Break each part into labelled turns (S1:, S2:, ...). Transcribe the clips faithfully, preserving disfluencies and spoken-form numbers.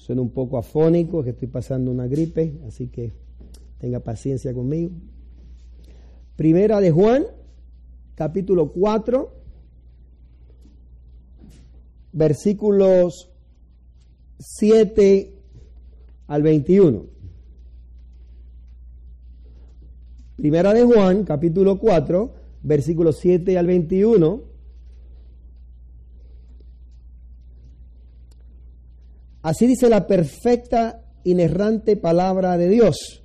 S1: Suena un poco afónico, que estoy pasando una gripe, así que tenga paciencia conmigo. Primera de Juan, capítulo cuatro, versículos siete al veintiuno. Primera de Juan, capítulo cuatro, versículos siete al veintiuno. Así dice la perfecta, inerrante palabra de Dios.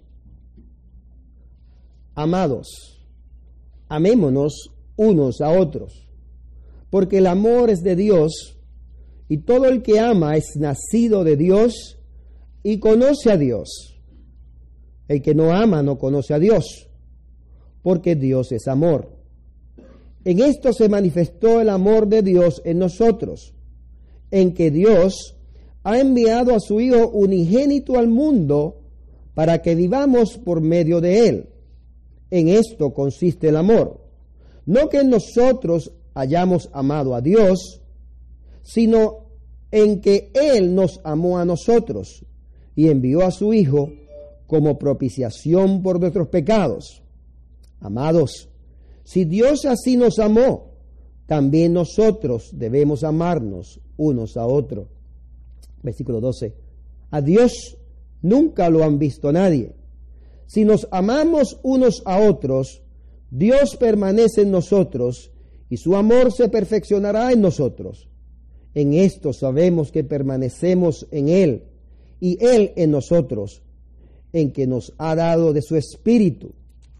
S1: Amados, amémonos unos a otros, porque el amor es de Dios, y todo el que ama es nacido de Dios y conoce a Dios. El que no ama no conoce a Dios, porque Dios es amor. En esto se manifestó el amor de Dios en nosotros, en que Dios ha enviado a su Hijo unigénito al mundo para que vivamos por medio de Él. En esto consiste el amor, no que nosotros hayamos amado a Dios, sino en que Él nos amó a nosotros y envió a su Hijo como propiciación por nuestros pecados. Amados, si Dios así nos amó, también nosotros debemos amarnos unos a otros. Versículo doce. A Dios nunca lo han visto nadie. Si nos amamos unos a otros, Dios permanece en nosotros y su amor se perfeccionará en nosotros. En esto sabemos que permanecemos en Él y Él en nosotros, en que nos ha dado de su Espíritu.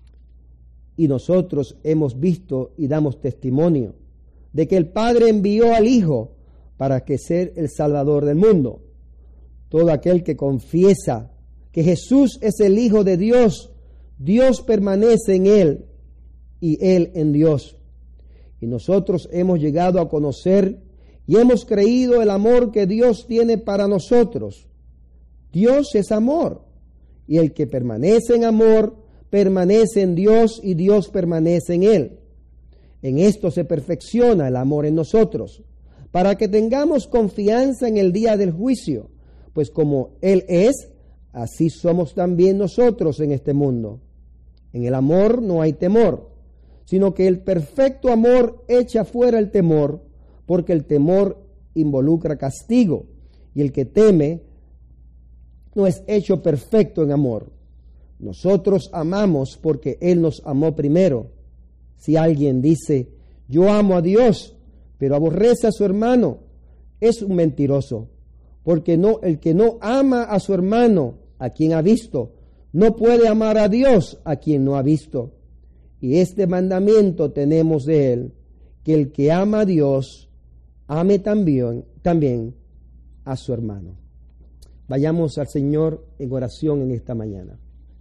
S1: Y nosotros hemos visto y damos testimonio de que el Padre envió al Hijo para que sea el Salvador del mundo. Todo aquel que confiesa que Jesús es el Hijo de Dios, Dios permanece en Él y Él en Dios. Y nosotros hemos llegado a conocer y hemos creído el amor que Dios tiene para nosotros. Dios es amor, y el que permanece en amor, permanece en Dios y Dios permanece en Él. En esto se perfecciona el amor en nosotros, para que tengamos confianza en el día del juicio, pues como Él es, así somos también nosotros en este mundo. En el amor no hay temor, sino que el perfecto amor echa fuera el temor, porque el temor involucra castigo, y el que teme no es hecho perfecto en amor. Nosotros amamos porque Él nos amó primero. Si alguien dice, yo amo a Dios, pero aborrece a su hermano, es un mentiroso, porque no, el que no ama a su hermano, a quien ha visto, no puede amar a Dios, a quien no ha visto. Y este mandamiento tenemos de Él, que el que ama a Dios, ame también, también a su hermano. Vayamos al Señor en oración en esta mañana.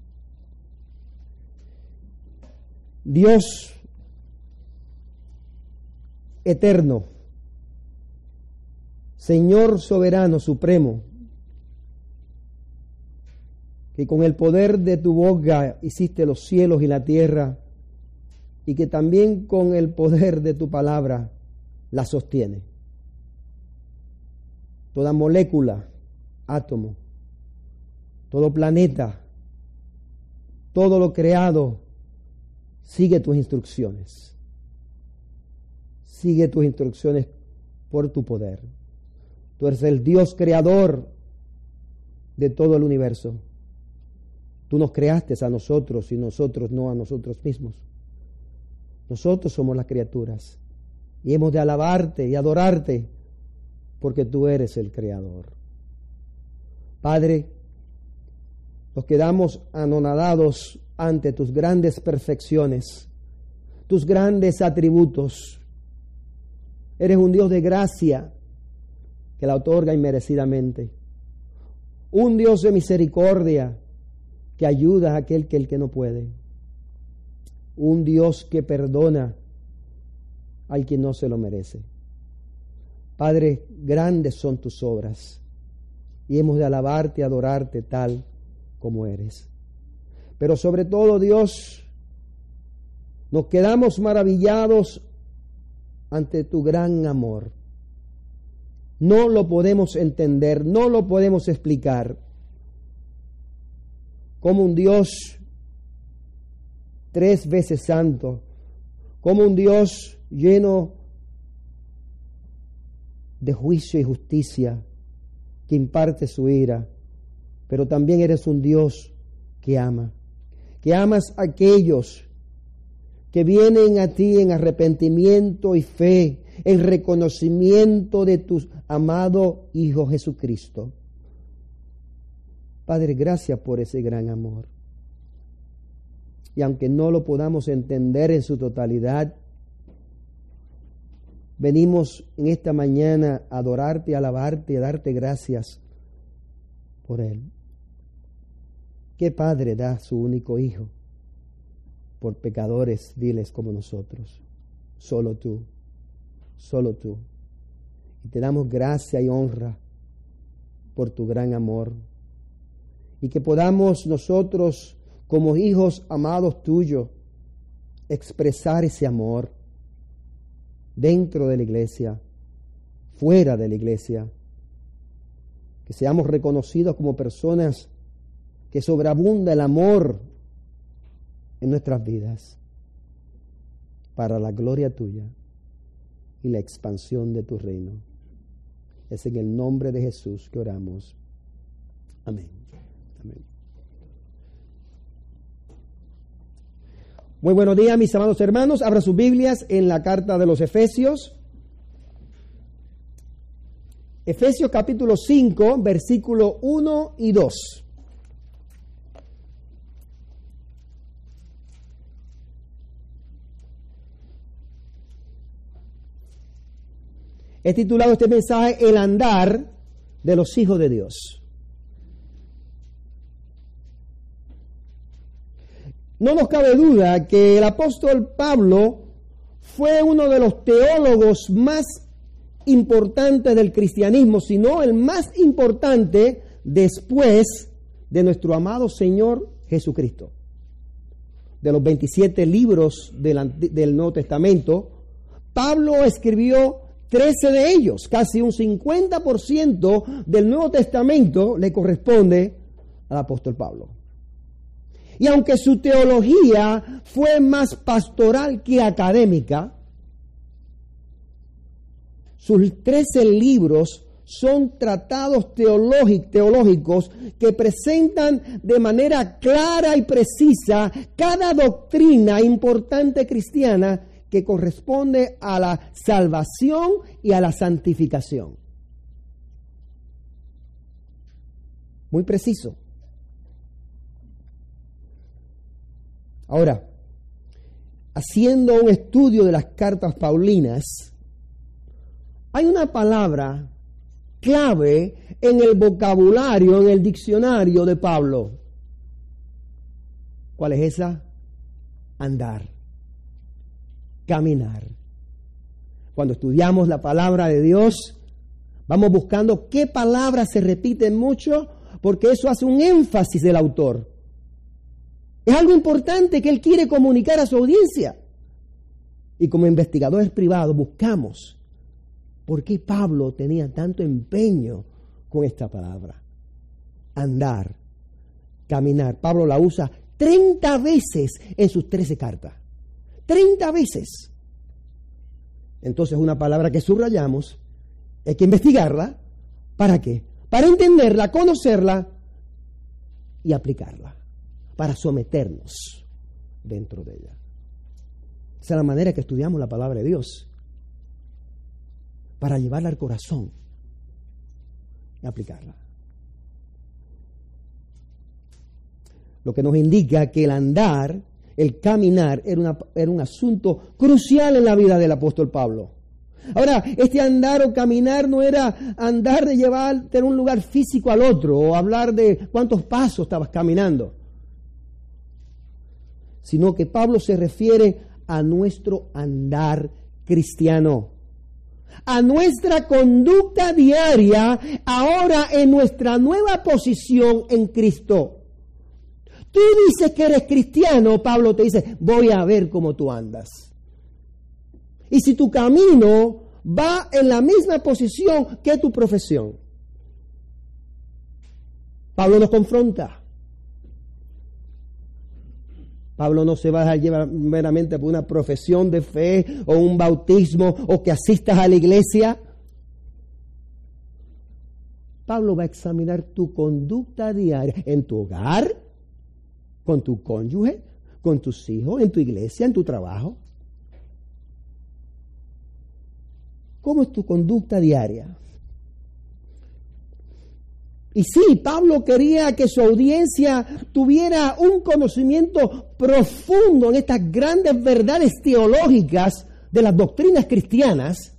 S1: Dios eterno, Señor soberano, supremo, que con el poder de tu boca hiciste los cielos y la tierra, y que también con el poder de tu palabra la sostiene. Toda molécula, átomo, todo planeta, todo lo creado, sigue tus instrucciones. Sigue tus instrucciones por tu poder. Tú eres el Dios creador de todo el universo. Tú nos creaste a nosotros y nosotros no a nosotros mismos. Nosotros somos las criaturas y hemos de alabarte y adorarte porque tú eres el creador. Padre, nos quedamos anonadados ante tus grandes perfecciones, tus grandes atributos. Eres un Dios de gracia que la otorga inmerecidamente. Un Dios de misericordia que ayuda a aquel que el que no puede. Un Dios que perdona al que no se lo merece. Padre, grandes son tus obras y hemos de alabarte y adorarte tal como eres. Pero sobre todo, Dios, nos quedamos maravillados ante tu gran amor no lo podemos entender, no lo podemos explicar. Como un Dios tres veces santo, como un Dios lleno de juicio y justicia, que imparte su ira, pero también eres un Dios que ama, que amas a aquellos que vienen a ti en arrepentimiento y fe, en reconocimiento de tu amado Hijo Jesucristo. Padre, gracias por ese gran amor. Y aunque no lo podamos entender en su totalidad, venimos en esta mañana a adorarte, a alabarte, a darte gracias por Él. ¿Qué padre da a su único Hijo por pecadores viles como nosotros? Solo tú, solo tú. Y te damos gracia y honra por tu gran amor. Y que podamos nosotros, como hijos amados tuyos, expresar ese amor dentro de la iglesia, fuera de la iglesia. Que seamos reconocidos como personas que sobreabunda el amor en nuestras vidas para la gloria tuya y la expansión de tu reino. Es en el nombre de Jesús que oramos. Amén. Amén. Muy buenos días, mis amados hermanos. Abra sus Biblias en la carta de los Efesios. Efesios capítulo cinco, versículo uno y dos. He titulado este mensaje El andar de los hijos de Dios. No nos cabe duda que el apóstol Pablo fue uno de los teólogos más importantes del cristianismo, si no el más importante después de nuestro amado Señor Jesucristo. De los veintisiete libros del, del Nuevo Testamento, Pablo escribió trece de ellos. Casi un cincuenta por ciento del Nuevo Testamento le corresponde al apóstol Pablo. Y aunque su teología fue más pastoral que académica, sus trece libros son tratados teológicos que presentan de manera clara y precisa cada doctrina importante cristiana que corresponde a la salvación y a la santificación. Muy preciso. Ahora, haciendo un estudio de las cartas paulinas, hay una palabra clave en el vocabulario, en el diccionario de Pablo. ¿Cuál es esa? Andar, caminar. Cuando estudiamos la palabra de Dios, vamos buscando qué palabras se repiten mucho, porque eso hace un énfasis del autor. Es algo importante que él quiere comunicar a su audiencia. Y como investigadores privados buscamos por qué Pablo tenía tanto empeño con esta palabra. Andar, caminar. Pablo la usa treinta veces en sus trece cartas. treinta veces. Entonces una palabra que subrayamos, hay que investigarla. ¿Para qué? Para entenderla, conocerla y aplicarla. Para someternos dentro de ella. Esa es la manera que estudiamos la palabra de Dios. Para llevarla al corazón y aplicarla. Lo que nos indica que el andar, el caminar, era, una, era un asunto crucial en la vida del apóstol Pablo. Ahora, este andar o caminar no era andar de llevarte de un lugar físico al otro o hablar de cuántos pasos estabas caminando, sino que Pablo se refiere a nuestro andar cristiano, a nuestra conducta diaria ahora en nuestra nueva posición en Cristo. Tú dices que eres cristiano, Pablo te dice, voy a ver cómo tú andas. Y si tu camino va en la misma posición que tu profesión. Pablo nos confronta. Pablo no se va a dejar llevar meramente por una profesión de fe o un bautismo o que asistas a la iglesia. Pablo va a examinar tu conducta diaria en tu hogar, con tu cónyuge, con tus hijos, en tu iglesia, en tu trabajo. ¿Cómo es tu conducta diaria? Y sí, Pablo quería que su audiencia tuviera un conocimiento profundo en estas grandes verdades teológicas de las doctrinas cristianas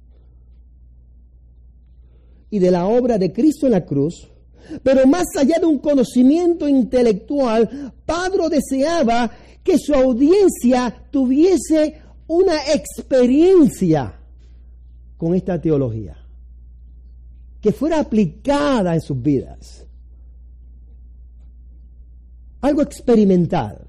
S1: y de la obra de Cristo en la cruz. Pero más allá de un conocimiento intelectual, Pablo deseaba que su audiencia tuviese una experiencia con esta teología, que fuera aplicada en sus vidas. Algo experimental.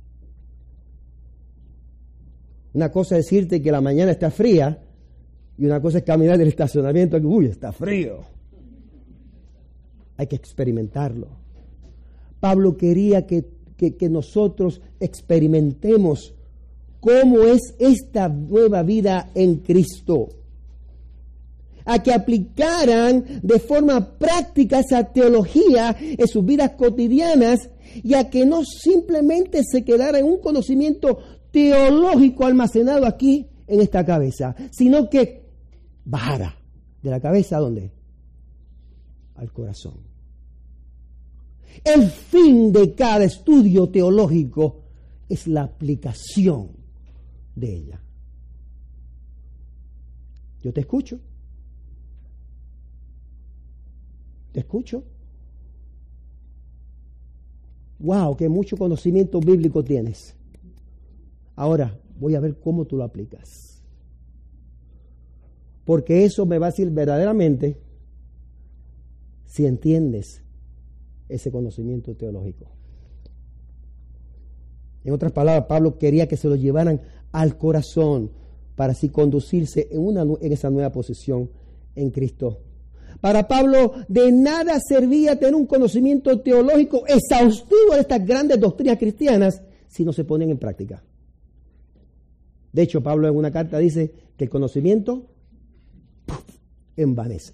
S1: Una cosa es decirte que la mañana está fría y una cosa es caminar del estacionamiento y uy, está frío. Hay que experimentarlo. Pablo quería que, que, que nosotros experimentemos cómo es esta nueva vida en Cristo. A que aplicaran de forma práctica esa teología en sus vidas cotidianas y a que no simplemente se quedara en un conocimiento teológico almacenado aquí en esta cabeza, sino que bajara de la cabeza ¿a dónde? Al corazón. El fin de cada estudio teológico es la aplicación de ella. Yo te escucho. Te escucho. Wow, qué mucho conocimiento bíblico tienes. Ahora voy a ver cómo tú lo aplicas. Porque eso me va a decir verdaderamente si entiendes ese conocimiento teológico. En otras palabras, Pablo quería que se lo llevaran al corazón para así conducirse en, una, en esa nueva posición en Cristo. Para Pablo de nada servía tener un conocimiento teológico exhaustivo de estas grandes doctrinas cristianas si no se ponen en práctica. De hecho, Pablo en una carta dice que el conocimiento ¡puf!, envanece.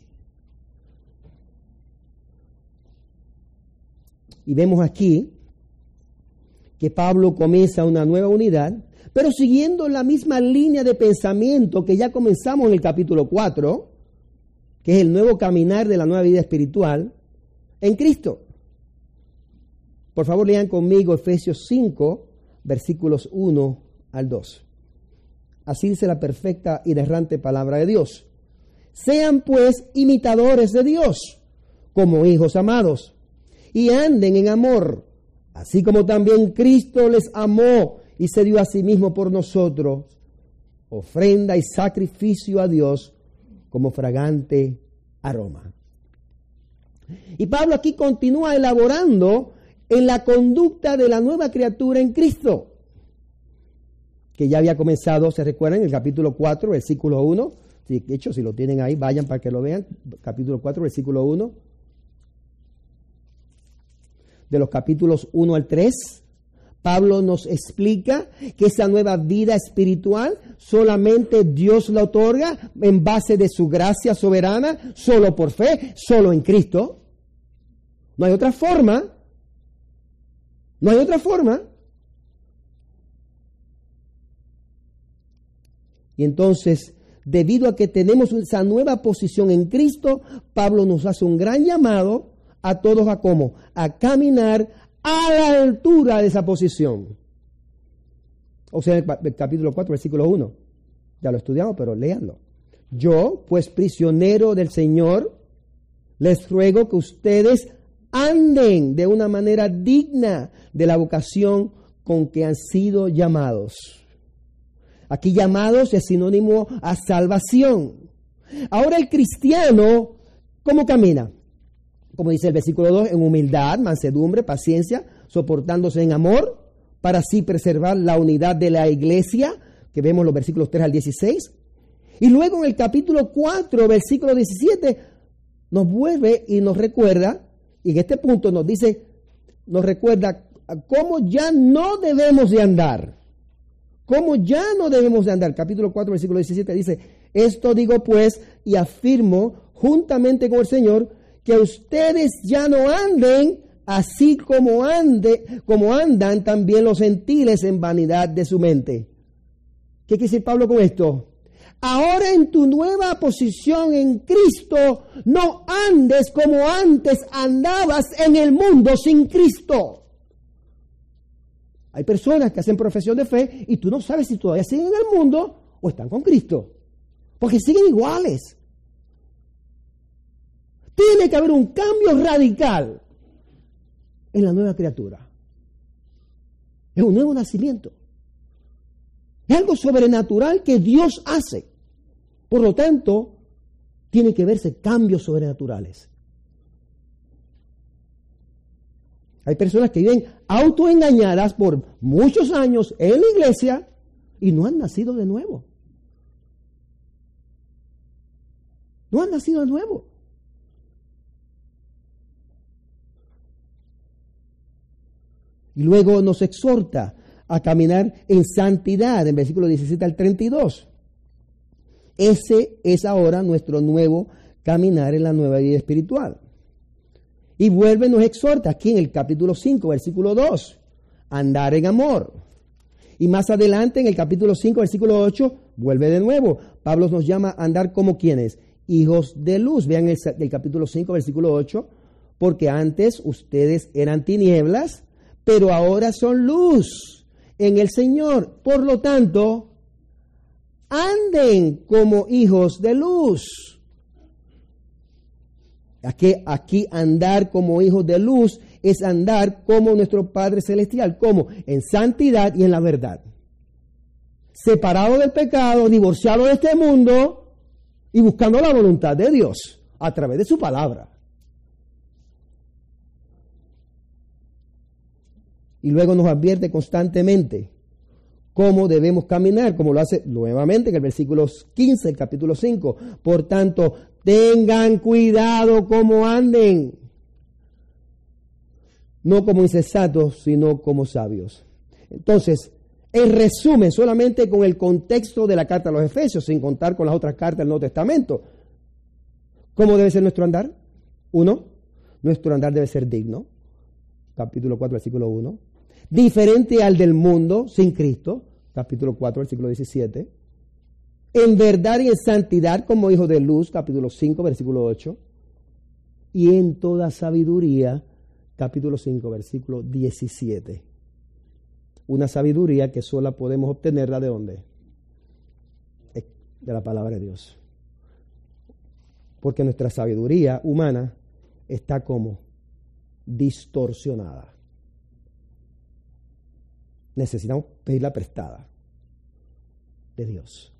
S1: Y vemos aquí que Pablo comienza una nueva unidad, pero siguiendo la misma línea de pensamiento que ya comenzamos en el capítulo cuatro, que es el nuevo caminar de la nueva vida espiritual en Cristo. Por favor, lean conmigo Efesios cinco, versículos uno al dos. Así dice la perfecta y errante palabra de Dios. Sean pues imitadores de Dios, como hijos amados, y anden en amor, así como también Cristo les amó y se dio a sí mismo por nosotros, ofrenda y sacrificio a Dios como fragante aroma. Y Pablo aquí continúa elaborando en la conducta de la nueva criatura en Cristo, que ya había comenzado, se recuerdan, en el capítulo cuatro, versículo uno. De hecho, si lo tienen ahí, vayan para que lo vean. Capítulo cuatro, versículo uno. De los capítulos uno al tres, Pablo nos explica que esa nueva vida espiritual solamente Dios la otorga en base de su gracia soberana, solo por fe, solo en Cristo. No hay otra forma. No hay otra forma. Y entonces, debido a que tenemos esa nueva posición en Cristo, Pablo nos hace un gran llamado a todos a cómo, a caminar a la altura de esa posición. O sea, el capítulo cuatro, versículo uno. Ya lo estudiamos, pero léanlo. Yo, pues prisionero del Señor, les ruego que ustedes anden de una manera digna de la vocación con que han sido llamados. Aquí llamados es sinónimo a salvación. Ahora el cristiano, ¿cómo camina? Como dice el versículo dos, en humildad, mansedumbre, paciencia, soportándose en amor, para así preservar la unidad de la iglesia, que vemos los versículos tres al dieciséis. Y luego en el capítulo cuatro, versículo diecisiete, nos vuelve y nos recuerda, y en este punto nos dice, nos recuerda cómo ya no debemos de andar. Cómo ya no debemos de andar. Capítulo cuatro, versículo diecisiete dice, esto digo pues y afirmo juntamente con el Señor, que ustedes ya no anden así como, ande, como andan también los gentiles en vanidad de su mente. ¿Qué quiere decir Pablo con esto? Ahora en tu nueva posición en Cristo, no andes como antes andabas en el mundo sin Cristo. Hay personas que hacen profesión de fe y tú no sabes si todavía siguen en el mundo o están con Cristo. Porque siguen iguales. Tiene que haber un cambio radical en la nueva criatura. Es un nuevo nacimiento. Es algo sobrenatural que Dios hace. Por lo tanto, tiene que verse cambios sobrenaturales. Hay personas que viven autoengañadas por muchos años en la iglesia y no han nacido de nuevo. No han nacido de nuevo. Y luego nos exhorta a caminar en santidad, en versículo diecisiete al treinta y dos. Ese es ahora nuestro nuevo caminar en la nueva vida espiritual. Y vuelve y nos exhorta aquí en el capítulo cinco, versículo dos, andar en amor. Y más adelante en el capítulo cinco, versículo ocho, vuelve de nuevo. Pablo nos llama a andar como quienes, hijos de luz. Vean el, el capítulo cinco, versículo ocho, porque antes ustedes eran tinieblas, pero ahora son luz en el Señor. Por lo tanto, anden como hijos de luz. Aquí, aquí andar como hijos de luz es andar como nuestro Padre Celestial. ¿Cómo? En santidad y en la verdad. Separado del pecado, divorciado de este mundo y buscando la voluntad de Dios a través de su palabra. Y luego nos advierte constantemente cómo debemos caminar, como lo hace nuevamente en el versículo quince del capítulo cinco. Por tanto, tengan cuidado cómo anden, no como insensatos, sino como sabios. Entonces, en resumen, solamente con el contexto de la carta a los Efesios, sin contar con las otras cartas del Nuevo Testamento, ¿cómo debe ser nuestro andar? Uno, nuestro andar debe ser digno. Capítulo cuatro, versículo uno. Diferente al del mundo, sin Cristo. Capítulo cuatro, versículo diecisiete. En verdad y en santidad como hijos de luz, capítulo cinco, versículo ocho. Y en toda sabiduría, capítulo cinco, versículo diecisiete. Una sabiduría que solo podemos obtenerla ¿de dónde? De la palabra de Dios. Porque nuestra sabiduría humana está como distorsionada. Necesitamos pedirla prestada de Dios.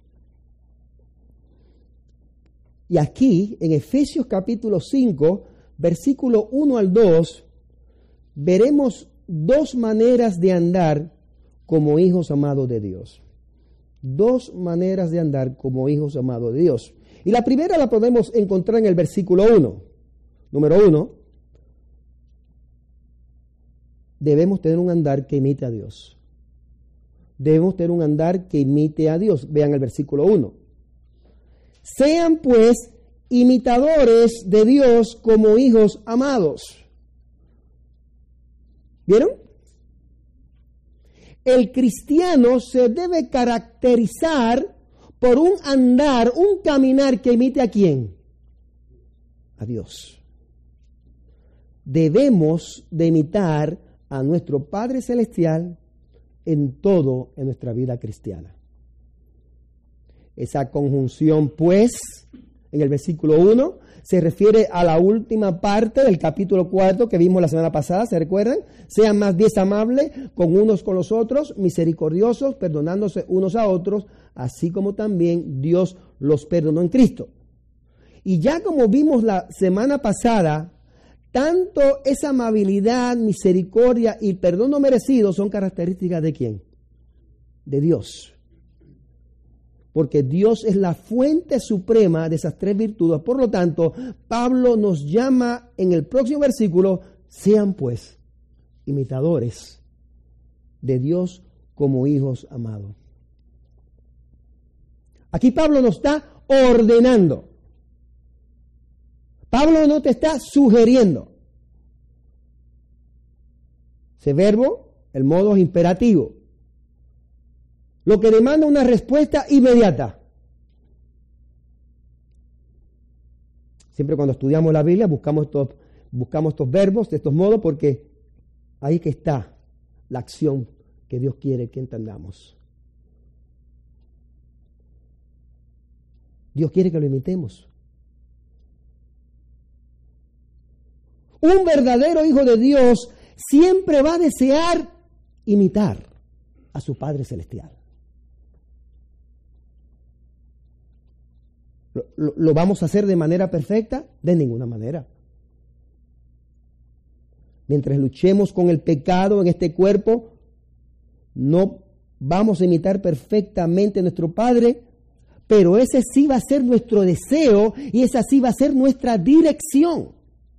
S1: Y aquí, en Efesios capítulo cinco, versículo uno al dos, veremos dos maneras de andar como hijos amados de Dios. Dos maneras de andar como hijos amados de Dios. Y la primera la podemos encontrar en el versículo uno. Número uno, debemos tener un andar que imite a Dios. Debemos tener un andar que imite a Dios. Vean el versículo uno. Sean pues imitadores de Dios como hijos amados. ¿Vieron? El cristiano se debe caracterizar por un andar, un caminar que imite a ¿quién? A Dios. Debemos de imitar a nuestro Padre Celestial en todo en nuestra vida cristiana. Esa conjunción, pues, en el versículo uno, se refiere a la última parte del capítulo cuatro que vimos la semana pasada, ¿se recuerdan? Sean más bien amables con unos con los otros, misericordiosos, perdonándose unos a otros, así como también Dios los perdonó en Cristo. Y ya como vimos la semana pasada, tanto esa amabilidad, misericordia y perdón no merecido son características ¿de quién? De Dios. porque Dios es la fuente suprema de esas tres virtudes. Por lo tanto, Pablo nos llama en el próximo versículo, sean pues imitadores de Dios como hijos amados. Aquí Pablo nos está ordenando. Pablo no te está sugiriendo. Ese verbo, el modo es imperativo, lo que demanda una respuesta inmediata. Siempre cuando estudiamos la Biblia buscamos estos, buscamos estos verbos de estos modos porque ahí que está la acción que Dios quiere que entendamos. Dios quiere que lo imitemos. Un verdadero hijo de Dios siempre va a desear imitar a su Padre Celestial. ¿Lo, lo, ¿Lo vamos a hacer de manera perfecta? De ninguna manera. Mientras luchemos con el pecado en este cuerpo, no vamos a imitar perfectamente a nuestro Padre, pero ese sí va a ser nuestro deseo y esa sí va a ser nuestra dirección.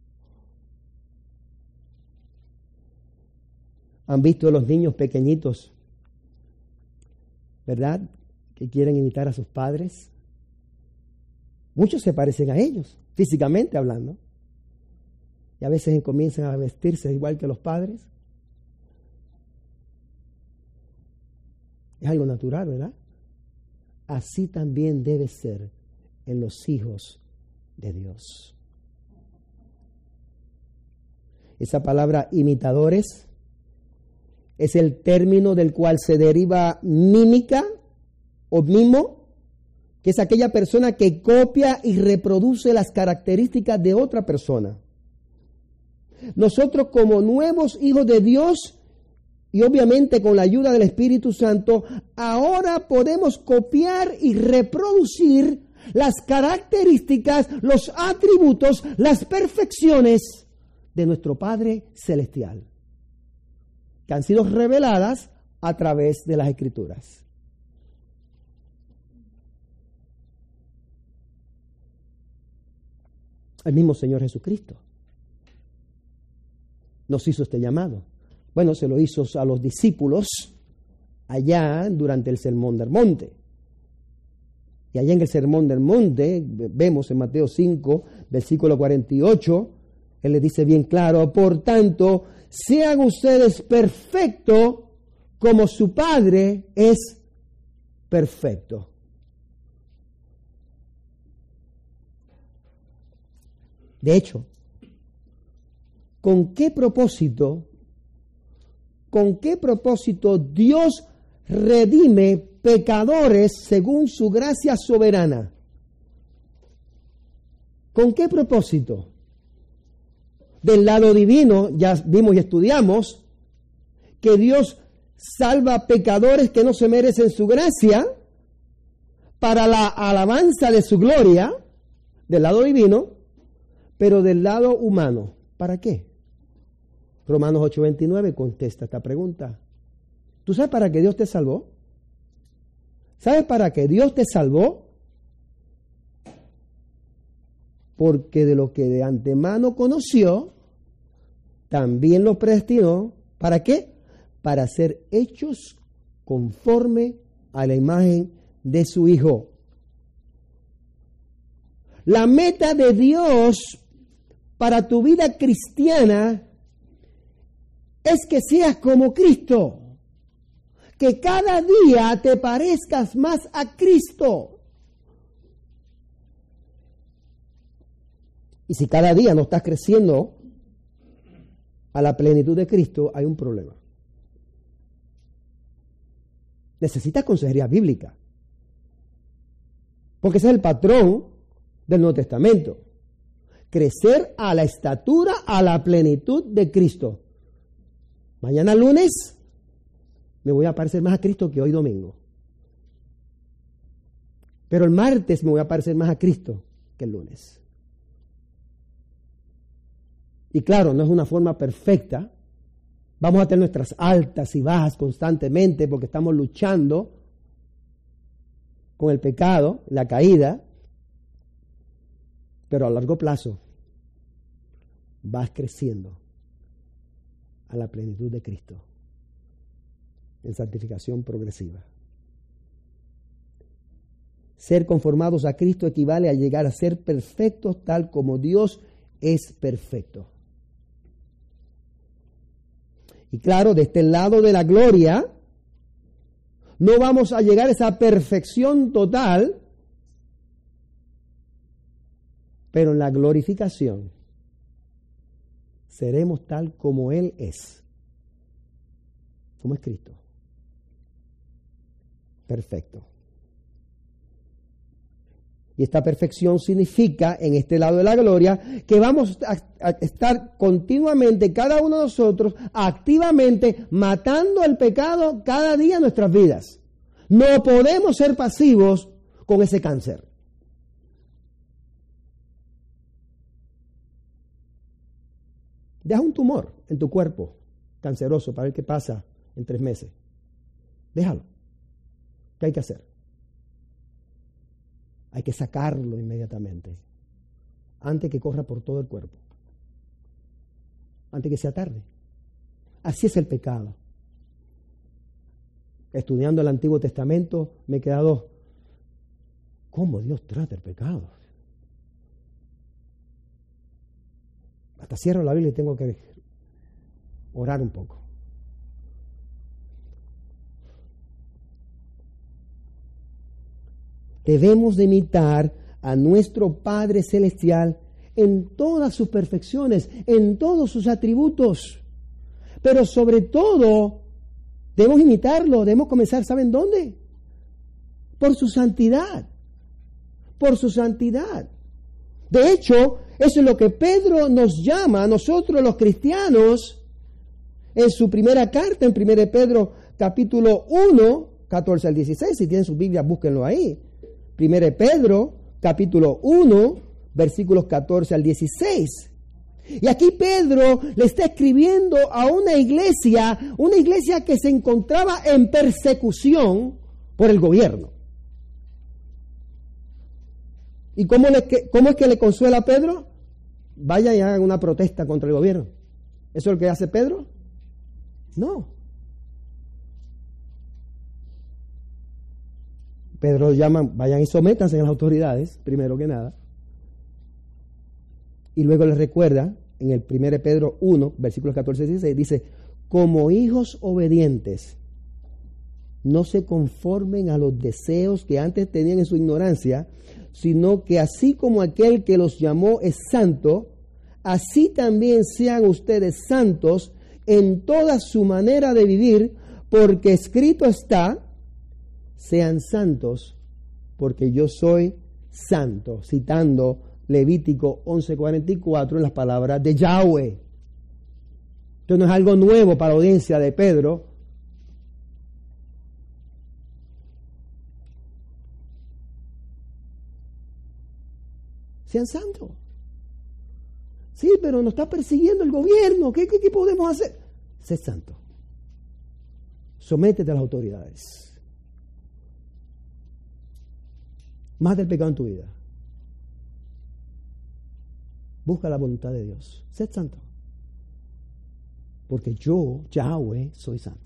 S1: ¿Han visto a los niños pequeñitos, verdad, que quieren imitar a sus padres? Muchos se parecen a ellos, físicamente hablando. Y a veces comienzan a vestirse igual que los padres. Es algo natural, ¿verdad? Así también debe ser en los hijos de Dios. Esa palabra imitadores es el término del cual se deriva mímica o mimo, que es aquella persona que copia y reproduce las características de otra persona. Nosotros como nuevos hijos de Dios, y obviamente con la ayuda del Espíritu Santo, ahora podemos copiar y reproducir las características, los atributos, las perfecciones de nuestro Padre Celestial, que han sido reveladas a través de las Escrituras. El mismo Señor Jesucristo nos hizo este llamado. Bueno, se lo hizo a los discípulos allá durante el Sermón del Monte. Y allá en el Sermón del Monte, vemos en Mateo cinco, versículo cuarenta y ocho, Él le dice bien claro, por tanto, sean ustedes perfectos como su Padre es perfecto. De hecho, ¿con qué propósito, con qué propósito Dios redime pecadores según su gracia soberana? ¿Con qué propósito? Del lado divino, ya vimos y estudiamos, que Dios salva pecadores que no se merecen su gracia para la alabanza de su gloria, del lado divino, pero del lado humano, ¿para qué? Romanos ocho veintinueve contesta esta pregunta. ¿Tú sabes para qué Dios te salvó? ¿Sabes para qué Dios te salvó? Porque de lo que de antemano conoció, también lo predestinó. ¿Para qué? Para ser hechos conforme a la imagen de su Hijo. La meta de Dios para tu vida cristiana es que seas como Cristo, que cada día te parezcas más a Cristo. Y si cada día no estás creciendo a la plenitud de Cristo, hay un problema. Necesitas consejería bíblica, porque ese es el patrón del Nuevo Testamento. Crecer a la estatura, a la plenitud de Cristo. Mañana lunes me voy a parecer más a Cristo que hoy domingo. Pero el martes me voy a parecer más a Cristo que el lunes. Y claro, no es una forma perfecta. Vamos a tener nuestras altas y bajas constantemente porque estamos luchando con el pecado, la caída, pero a largo plazo vas creciendo a la plenitud de Cristo en santificación progresiva. Ser conformados a Cristo equivale a llegar a ser perfectos tal como Dios es perfecto. Y claro, de este lado de la gloria, no vamos a llegar a esa perfección total, pero en la glorificación seremos tal como Él es, como es Cristo. Perfecto. Y esta perfección significa, en este lado de la gloria, que vamos a, a estar continuamente, cada uno de nosotros, activamente matando el pecado cada día en nuestras vidas. No podemos ser pasivos con ese cáncer. Deja un tumor en tu cuerpo canceroso para ver qué pasa en tres meses. Déjalo. ¿Qué hay que hacer? Hay que sacarlo inmediatamente, antes que corra por todo el cuerpo, antes que sea tarde. Así es el pecado. Estudiando el Antiguo Testamento me he quedado, ¿cómo Dios trata el pecado? Hasta cierro la Biblia y tengo que orar un poco. Debemos de imitar a nuestro Padre Celestial en todas sus perfecciones, en todos sus atributos. Pero sobre todo, debemos imitarlo, debemos comenzar, ¿saben dónde? Por su santidad. Por su santidad. De hecho, eso es lo que Pedro nos llama a nosotros los cristianos en su primera carta, en primera de Pedro capítulo uno, catorce al dieciséis. Si tienen su Biblia, búsquenlo ahí. primera de Pedro, capítulo uno, versículos catorce al dieciséis. Y aquí Pedro le está escribiendo a una iglesia, una iglesia que se encontraba en persecución por el gobierno. ¿Y cómo, le, cómo es que le consuela a Pedro? Vaya y hagan una protesta contra el gobierno. ¿Eso es lo que hace Pedro? No. Pedro llama, vayan y sométanse a las autoridades, primero que nada. Y luego les recuerda, en el primero de Pedro uno, versículos catorce y dieciséis, dice, como hijos obedientes, no se conformen a los deseos que antes tenían en su ignorancia, sino que así como aquel que los llamó es santo, así también sean ustedes santos en toda su manera de vivir, porque escrito está, sean santos, porque yo soy santo, citando Levítico once cuarenta y cuatro en las palabras de Yahweh. Esto no es algo nuevo para la audiencia de Pedro. Sean santos. Sí, pero nos está persiguiendo el gobierno. ¿Qué, qué, qué podemos hacer? Sé santo. Sométete a las autoridades. Más del pecado en tu vida. Busca la voluntad de Dios. Sé santo. Porque yo, Yahweh, soy santo.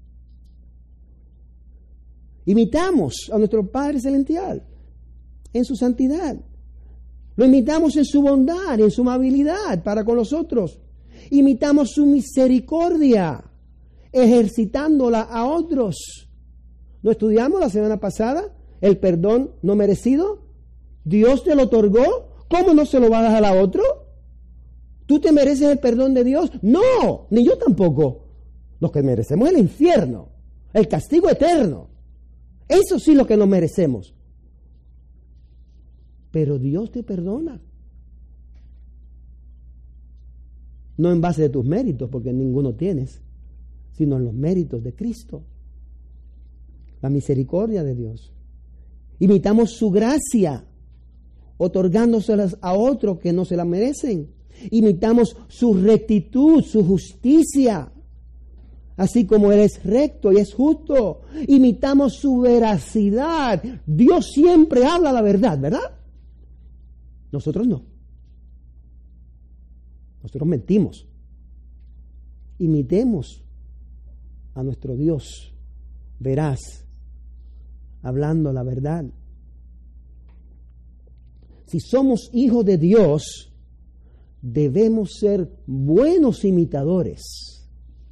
S1: Imitamos a nuestro Padre Celestial en su santidad. Lo imitamos en su bondad, en su amabilidad para con nosotros. Imitamos su misericordia, ejercitándola a otros. ¿No estudiamos la semana pasada el perdón no merecido? Dios te lo otorgó. ¿Cómo no se lo va a dar a otro? ¿Tú te mereces el perdón de Dios? No, ni yo tampoco. Los que merecemos el infierno, el castigo eterno. Eso sí lo que nos merecemos. Pero Dios te perdona. No en base de tus méritos, porque ninguno tienes, sino en los méritos de Cristo. La misericordia de Dios. Imitamos su gracia, otorgándoselas a otros que no se la merecen. Imitamos su rectitud, su justicia, así como Él es recto y es justo. Imitamos su veracidad. Dios siempre habla la verdad, ¿verdad? Nosotros no. Nosotros mentimos. Imitemos a nuestro Dios veraz, hablando la verdad. Si somos hijos de Dios, debemos ser buenos imitadores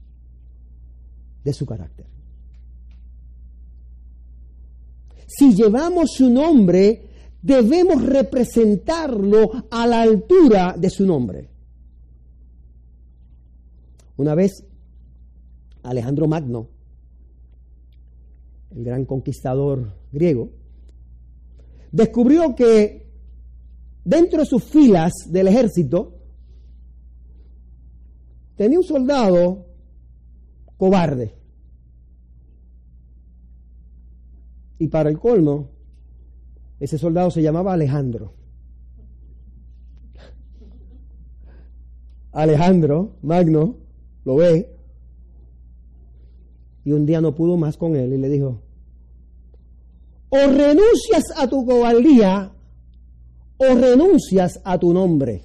S1: de su carácter. Si llevamos su nombre, debemos representarlo a la altura de su nombre. Una vez, Alejandro Magno, el gran conquistador griego, descubrió que dentro de sus filas del ejército tenía un soldado cobarde. Y para el colmo, ese soldado se llamaba Alejandro. Alejandro Magno lo ve y un día no pudo más con él y le dijo: o renuncias a tu cobardía o renuncias a tu nombre.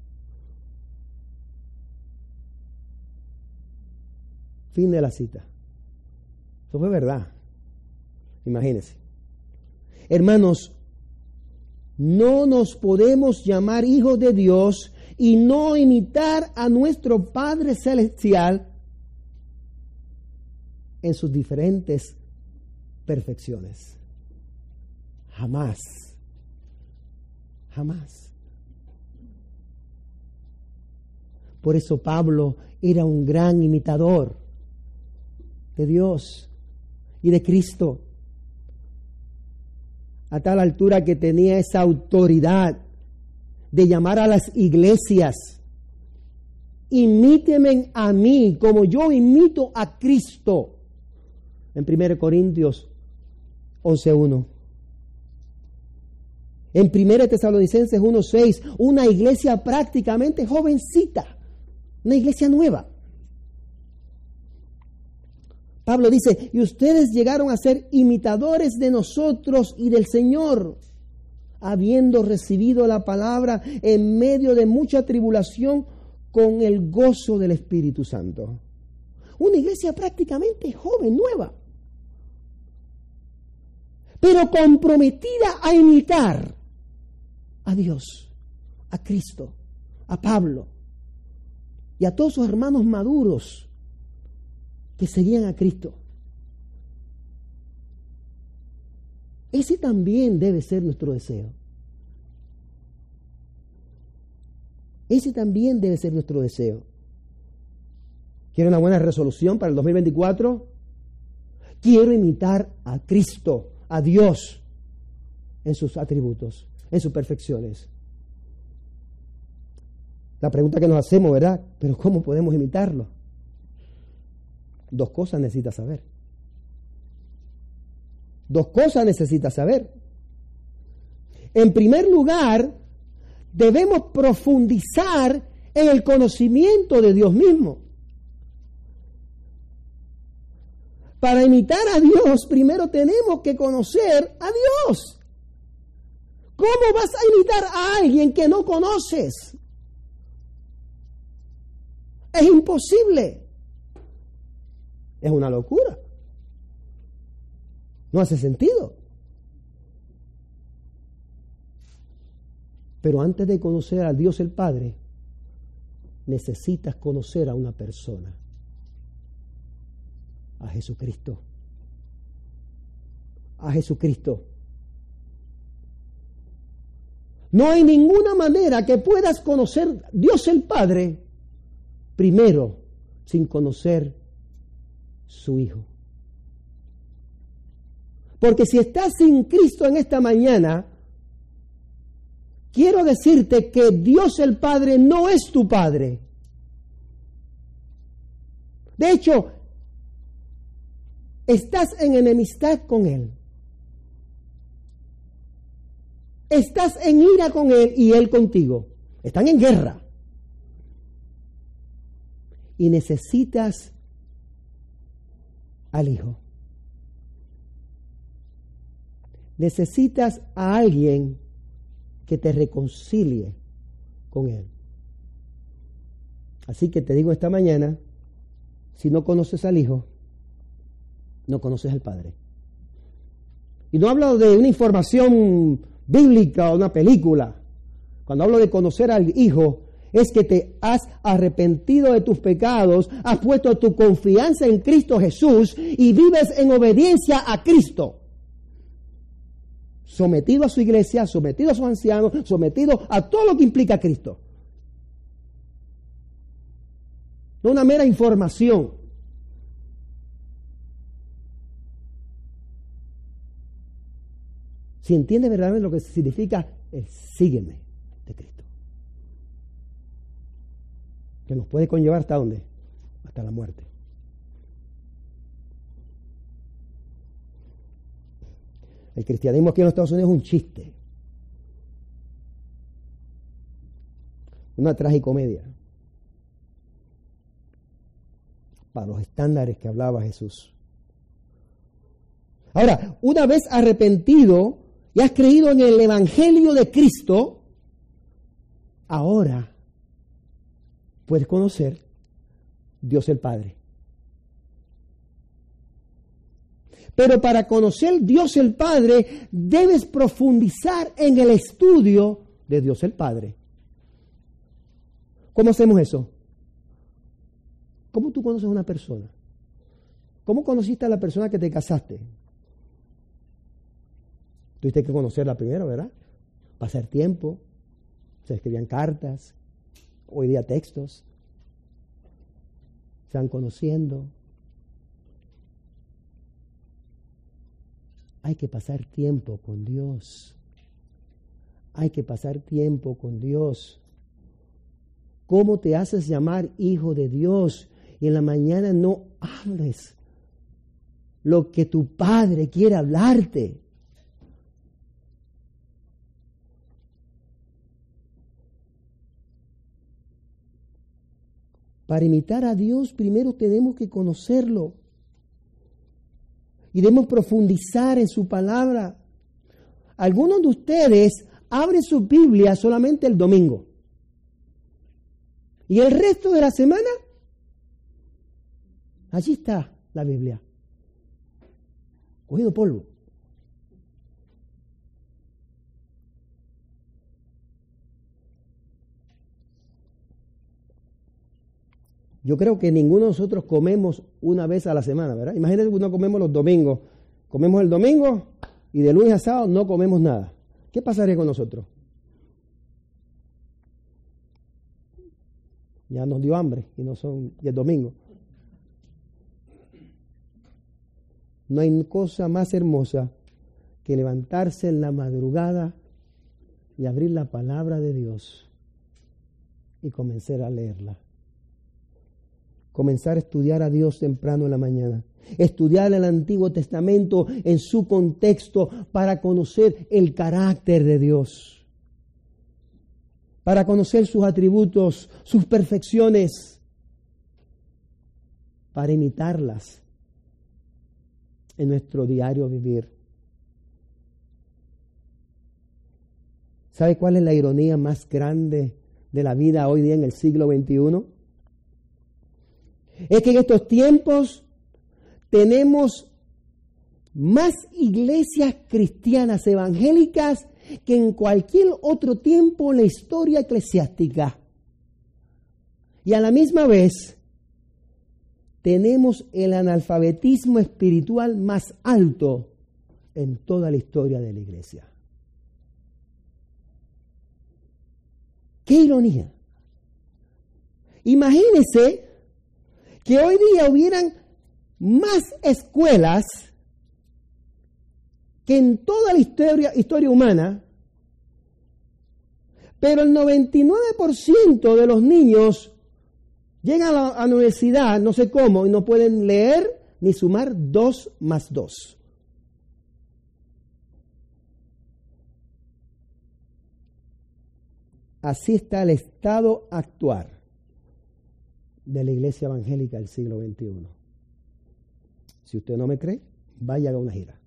S1: Fin de la cita. Eso fue verdad. Imagínense. Hermanos, no nos podemos llamar hijos de Dios y no imitar a nuestro Padre Celestial en sus diferentes perfecciones. Jamás. Jamás. Por eso Pablo era un gran imitador de Dios y de Cristo, a tal altura que tenía esa autoridad de llamar a las iglesias: imíteme a mí como yo imito a Cristo, en primera Corintios once uno. En primera Tesalonicenses uno seis, una iglesia prácticamente jovencita, una iglesia nueva. Pablo dice: y ustedes llegaron a ser imitadores de nosotros y del Señor, habiendo recibido la palabra en medio de mucha tribulación con el gozo del Espíritu Santo. Una iglesia prácticamente joven, nueva, pero comprometida a imitar a Dios, a Cristo, a Pablo y a todos sus hermanos maduros que seguían a Cristo. Ese también debe ser nuestro deseo. Ese también debe ser nuestro deseo. ¿Quiero una buena resolución para el dos mil veinticuatro? Quiero imitar a Cristo, a Dios, en sus atributos, en sus perfecciones. La pregunta que nos hacemos, ¿verdad? ¿Pero cómo podemos imitarlo? Dos cosas necesitas saber. Dos cosas necesitas saber. En primer lugar, debemos profundizar en el conocimiento de Dios mismo. Para imitar a Dios, primero tenemos que conocer a Dios. ¿Cómo vas a imitar a alguien que no conoces? Es imposible. Es una locura. No hace sentido. Pero antes de conocer a Dios el Padre, necesitas conocer a una persona, a Jesucristo. A Jesucristo. No hay ninguna manera que puedas conocer a Dios el Padre primero sin conocer su Hijo. Porque si estás sin Cristo en esta mañana, quiero decirte que Dios el Padre no es tu Padre. De hecho, estás en enemistad con Él. Estás en ira con Él y Él contigo. Están en guerra. Y necesitas al Hijo. Necesitas a alguien que te reconcilie con Él. Así que te digo esta mañana, si no conoces al Hijo, no conoces al Padre. Y no hablo de una información bíblica o una película. Cuando hablo de conocer al Hijo, es que te has arrepentido de tus pecados, has puesto tu confianza en Cristo Jesús y vives en obediencia a Cristo. Sometido a su iglesia, sometido a sus ancianos, sometido a todo lo que implica Cristo. No una mera información. Si entiende verdaderamente lo que significa el sígueme de Cristo. Que nos puede conllevar hasta dónde? Hasta la muerte. El cristianismo aquí en los Estados Unidos es un chiste. Una tragicomedia. Para los estándares que hablaba Jesús. Ahora, una vez arrepentido y has creído en el Evangelio de Cristo, ahora puedes conocer Dios el Padre. Pero para conocer Dios el Padre, debes profundizar en el estudio de Dios el Padre. ¿Cómo hacemos eso? ¿Cómo tú conoces a una persona? ¿Cómo conociste a la persona que te casaste? Tuviste que conocerla primero, ¿verdad? Pasar tiempo, se escribían cartas, hoy día textos, se van conociendo. Hay que pasar tiempo con Dios. Hay que pasar tiempo con Dios. ¿Cómo te haces llamar hijo de Dios? Y en la mañana no hables lo que tu Padre quiere hablarte. Para imitar a Dios, primero tenemos que conocerlo. Y debemos profundizar en su palabra. Algunos de ustedes abren su Biblia solamente el domingo. Y el resto de la semana, allí está la Biblia. Cogido polvo. Yo creo que ninguno de nosotros comemos una vez a la semana, ¿verdad? Imagínense que no comemos los domingos. Comemos el domingo y de lunes a sábado no comemos nada. ¿Qué pasaría con nosotros? Ya nos dio hambre y no son y el domingo. No hay cosa más hermosa que levantarse en la madrugada y abrir la palabra de Dios y comenzar a leerla. Comenzar a estudiar a Dios temprano en la mañana. Estudiar el Antiguo Testamento en su contexto para conocer el carácter de Dios. Para conocer sus atributos, sus perfecciones. Para imitarlas en nuestro diario vivir. ¿Sabe cuál es la ironía más grande de la vida hoy día en el siglo veintiuno? Es que en estos tiempos tenemos más iglesias cristianas evangélicas que en cualquier otro tiempo en la historia eclesiástica. Y a la misma vez tenemos el analfabetismo espiritual más alto en toda la historia de la iglesia. ¡Qué ironía! Imagínense que hoy día hubieran más escuelas que en toda la historia, historia humana, pero el noventa y nueve por ciento de los niños llegan a la, a la universidad, no sé cómo, y no pueden leer ni sumar dos más dos. Así está el estado actual de la iglesia evangélica del siglo veintiuno. Si usted no me cree, vaya a una gira.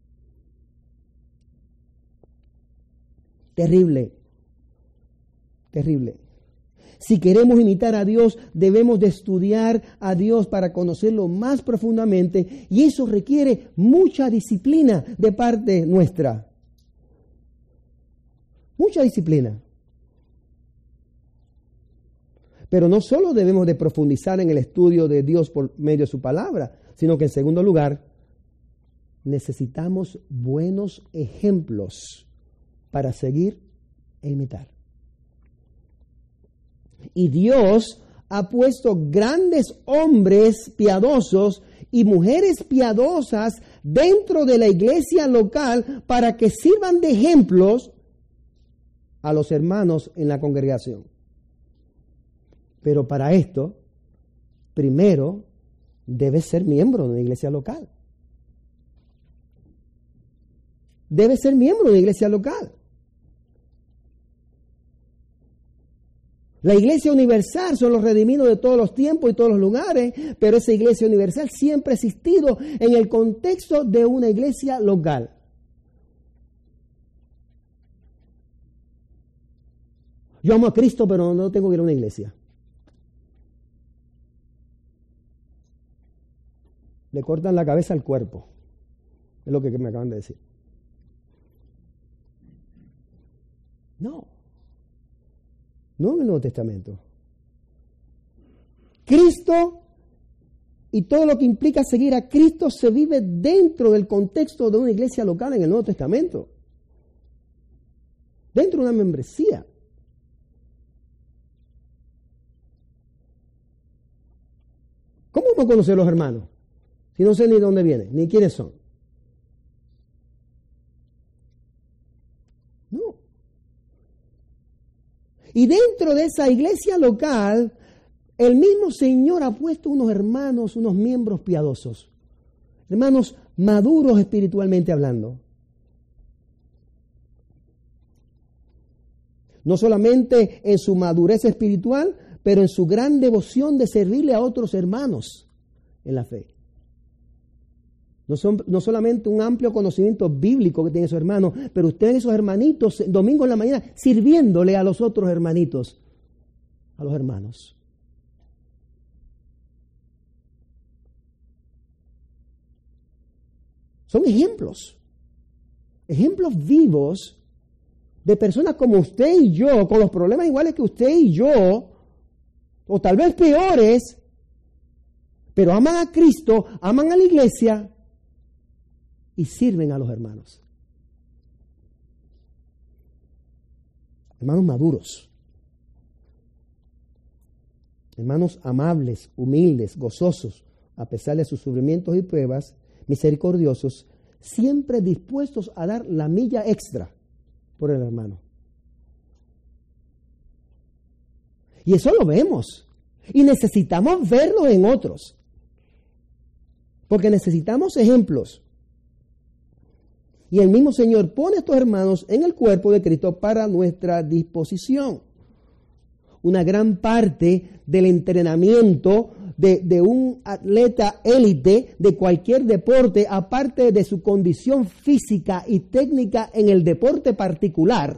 S1: Terrible, terrible. Si queremos imitar a Dios, debemos de estudiar a Dios para conocerlo más profundamente, y eso requiere mucha disciplina de parte nuestra. Mucha disciplina. Pero no solo debemos de profundizar en el estudio de Dios por medio de su palabra, sino que en segundo lugar, necesitamos buenos ejemplos para seguir e imitar. Y Dios ha puesto grandes hombres piadosos y mujeres piadosas dentro de la iglesia local para que sirvan de ejemplos a los hermanos en la congregación. Pero para esto, primero, debes ser miembro de una iglesia local. Debes ser miembro de una iglesia local. La iglesia universal son los redimidos de todos los tiempos y todos los lugares, pero esa iglesia universal siempre ha existido en el contexto de una iglesia local. Yo amo a Cristo, pero no tengo que ir a una iglesia. Le cortan la cabeza al cuerpo. Es lo que me acaban de decir. No. No en el Nuevo Testamento. Cristo y todo lo que implica seguir a Cristo se vive dentro del contexto de una iglesia local en el Nuevo Testamento. Dentro de una membresía. ¿Cómo vamos a conocer a los hermanos? Si no sé ni de dónde vienen, ni quiénes son. No. Y dentro de esa iglesia local, el mismo Señor ha puesto unos hermanos, unos miembros piadosos. Hermanos maduros espiritualmente hablando. No solamente en su madurez espiritual, pero en su gran devoción de servirle a otros hermanos en la fe. No, son, no solamente un amplio conocimiento bíblico que tienen esos hermanos, pero ustedes, esos hermanitos, domingo en la mañana, sirviéndole a los otros hermanitos, a los hermanos. Son ejemplos, ejemplos vivos de personas como usted y yo, con los problemas iguales que usted y yo, o tal vez peores, pero aman a Cristo, aman a la iglesia y sirven a los hermanos. Hermanos maduros, hermanos amables, humildes, gozosos, a pesar de sus sufrimientos y pruebas, misericordiosos, siempre dispuestos a dar la milla extra por el hermano. Y eso lo vemos. Y necesitamos verlo en otros. Porque necesitamos ejemplos. Y el mismo Señor pone a estos hermanos en el cuerpo de Cristo para nuestra disposición. Una gran parte del entrenamiento de, de un atleta élite de cualquier deporte, aparte de su condición física y técnica en el deporte particular,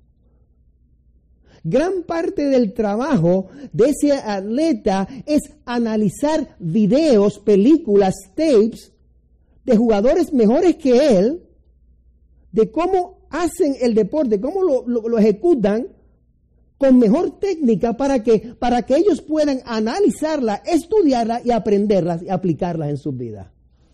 S1: gran parte del trabajo de ese atleta es analizar videos, películas, tapes de jugadores mejores que él, de cómo hacen el deporte, cómo lo, lo, lo ejecutan con mejor técnica para que, para que ellos puedan analizarla, estudiarla y aprenderlas y aplicarlas en sus vidas.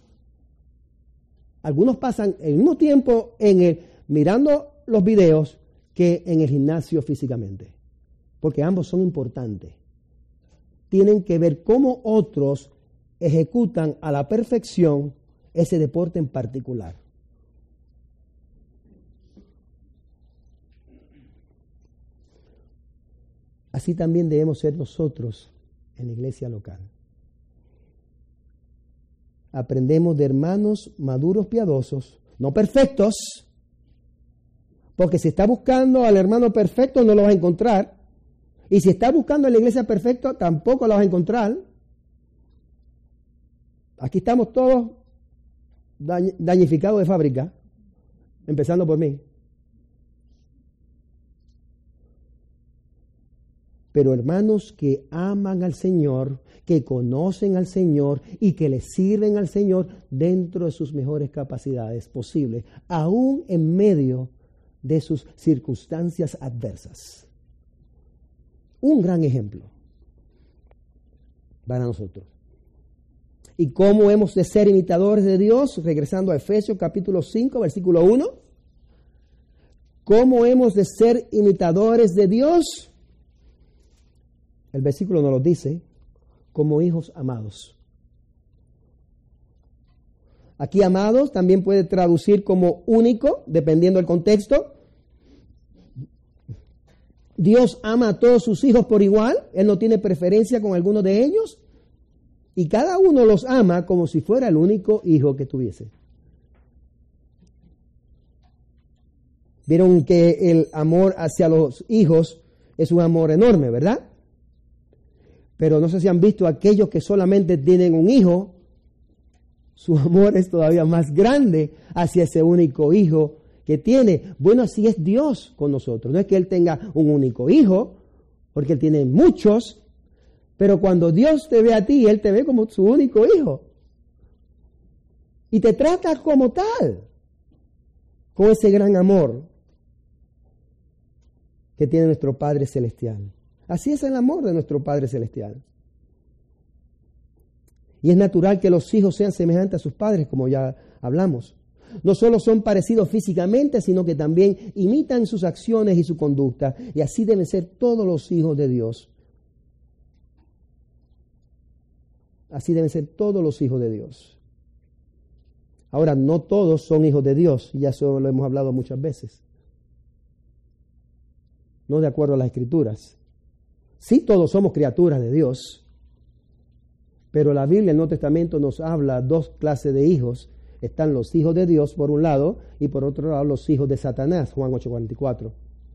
S1: Algunos pasan el mismo tiempo en el, mirando los videos que en el gimnasio físicamente, porque ambos son importantes. Tienen que ver cómo otros ejecutan a la perfección ese deporte en particular. Así también debemos ser nosotros en la iglesia local. Aprendemos de hermanos maduros piadosos, no perfectos, porque si está buscando al hermano perfecto no lo vas a encontrar, y si está buscando en la iglesia perfecta tampoco lo vas a encontrar. Aquí estamos todos dañificados de fábrica, empezando por mí. Pero hermanos que aman al Señor, que conocen al Señor y que le sirven al Señor dentro de sus mejores capacidades posibles, aún en medio de sus circunstancias adversas. Un gran ejemplo para nosotros. ¿Y cómo hemos de ser imitadores de Dios? Regresando a Efesios capítulo cinco, versículo uno. ¿Cómo hemos de ser imitadores de Dios? El versículo nos lo dice, como hijos amados. Aquí amados también puede traducir como único, dependiendo del contexto. Dios ama a todos sus hijos por igual, Él no tiene preferencia con alguno de ellos, y cada uno los ama como si fuera el único hijo que tuviese. Vieron que el amor hacia los hijos es un amor enorme, ¿verdad? Pero no sé si han visto aquellos que solamente tienen un hijo, su amor es todavía más grande hacia ese único hijo que tiene. Bueno, así es Dios con nosotros. No es que Él tenga un único hijo, porque Él tiene muchos, pero cuando Dios te ve a ti, Él te ve como su único hijo. Y te trata como tal, con ese gran amor que tiene nuestro Padre Celestial. Así es el amor de nuestro Padre Celestial. Y es natural que los hijos sean semejantes a sus padres, como ya hablamos. No solo son parecidos físicamente, sino que también imitan sus acciones y su conducta. Y así deben ser todos los hijos de Dios. Así deben ser todos los hijos de Dios. Ahora, no todos son hijos de Dios. Ya eso lo hemos hablado muchas veces. No de acuerdo a las Escrituras. Sí, todos somos criaturas de Dios, pero la Biblia, el Nuevo Testamento, nos habla dos clases de hijos. Están los hijos de Dios por un lado y por otro lado los hijos de Satanás, Juan ocho cuarenta y cuatro.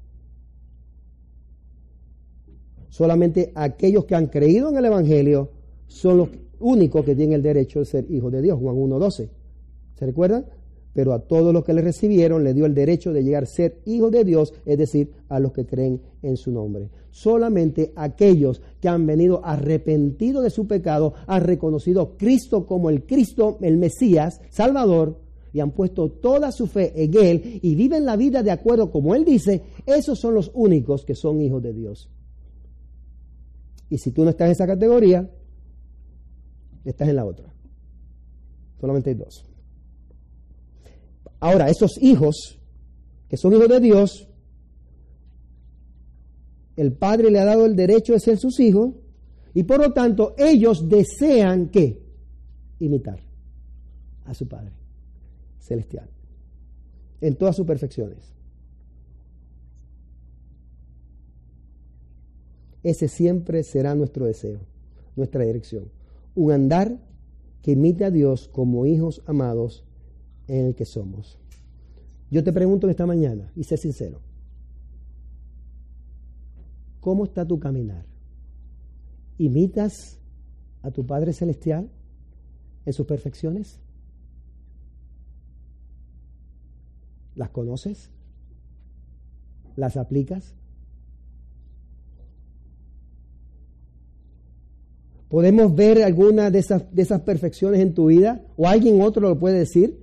S1: Solamente aquellos que han creído en el Evangelio son los únicos que tienen el derecho de ser hijos de Dios, Juan uno doce. ¿Se recuerdan? Pero a todos los que le recibieron le dio el derecho de llegar a ser hijos de Dios, es decir, a los que creen en su nombre. Solamente aquellos que han venido arrepentidos de su pecado, han reconocido a Cristo como el Cristo, el Mesías, Salvador, y han puesto toda su fe en Él y viven la vida de acuerdo como Él dice, esos son los únicos que son hijos de Dios. Y si tú no estás en esa categoría, estás en la otra. Solamente hay dos. Ahora, esos hijos, que son hijos de Dios, el Padre le ha dado el derecho de ser sus hijos, y por lo tanto, ellos desean, ¿qué? Imitar a su Padre Celestial, en todas sus perfecciones. Ese siempre será nuestro deseo, nuestra dirección. Un andar que imite a Dios como hijos amados en el que somos. Yo te pregunto en esta mañana, y sé sincero, ¿cómo está tu caminar? ¿Imitas a tu Padre Celestial en sus perfecciones? ¿Las conoces? ¿Las aplicas? ¿Podemos ver alguna de esas, de esas perfecciones en tu vida? ¿O alguien otro lo puede decir?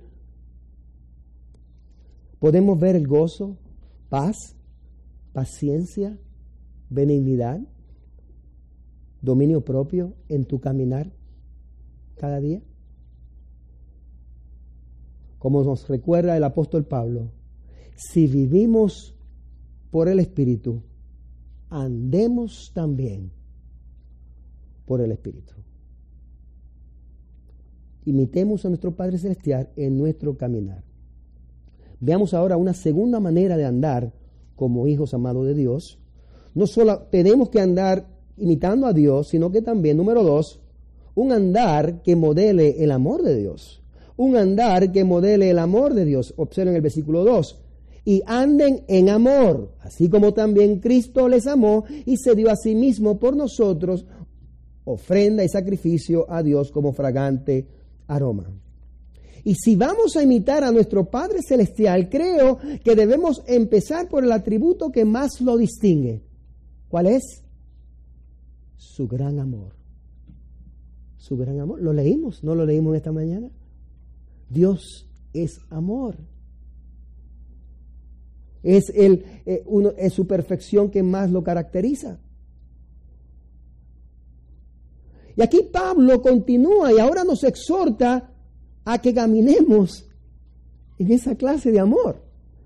S1: ¿Podemos ver el gozo, paz, paciencia, benignidad, dominio propio en tu caminar cada día? Como nos recuerda el apóstol Pablo, si vivimos por el Espíritu, andemos también por el Espíritu. Imitemos a nuestro Padre Celestial en nuestro caminar. Veamos ahora una segunda manera de andar como hijos amados de Dios. No solo tenemos que andar imitando a Dios, sino que también, número dos, un andar que modele el amor de Dios. Un andar que modele el amor de Dios. Observen el versículo dos. Y anden en amor, así como también Cristo les amó y se dio a sí mismo por nosotros, ofrenda y sacrificio a Dios como fragante aroma. Y si vamos a imitar a nuestro Padre Celestial, creo que debemos empezar por el atributo que más lo distingue. ¿Cuál es? Su gran amor. Su gran amor. ¿Lo leímos? ¿No lo leímos esta mañana? Dios es amor. Es, el, eh, uno, es su perfección que más lo caracteriza. Y aquí Pablo continúa y ahora nos exhorta a que caminemos en esa clase de amor.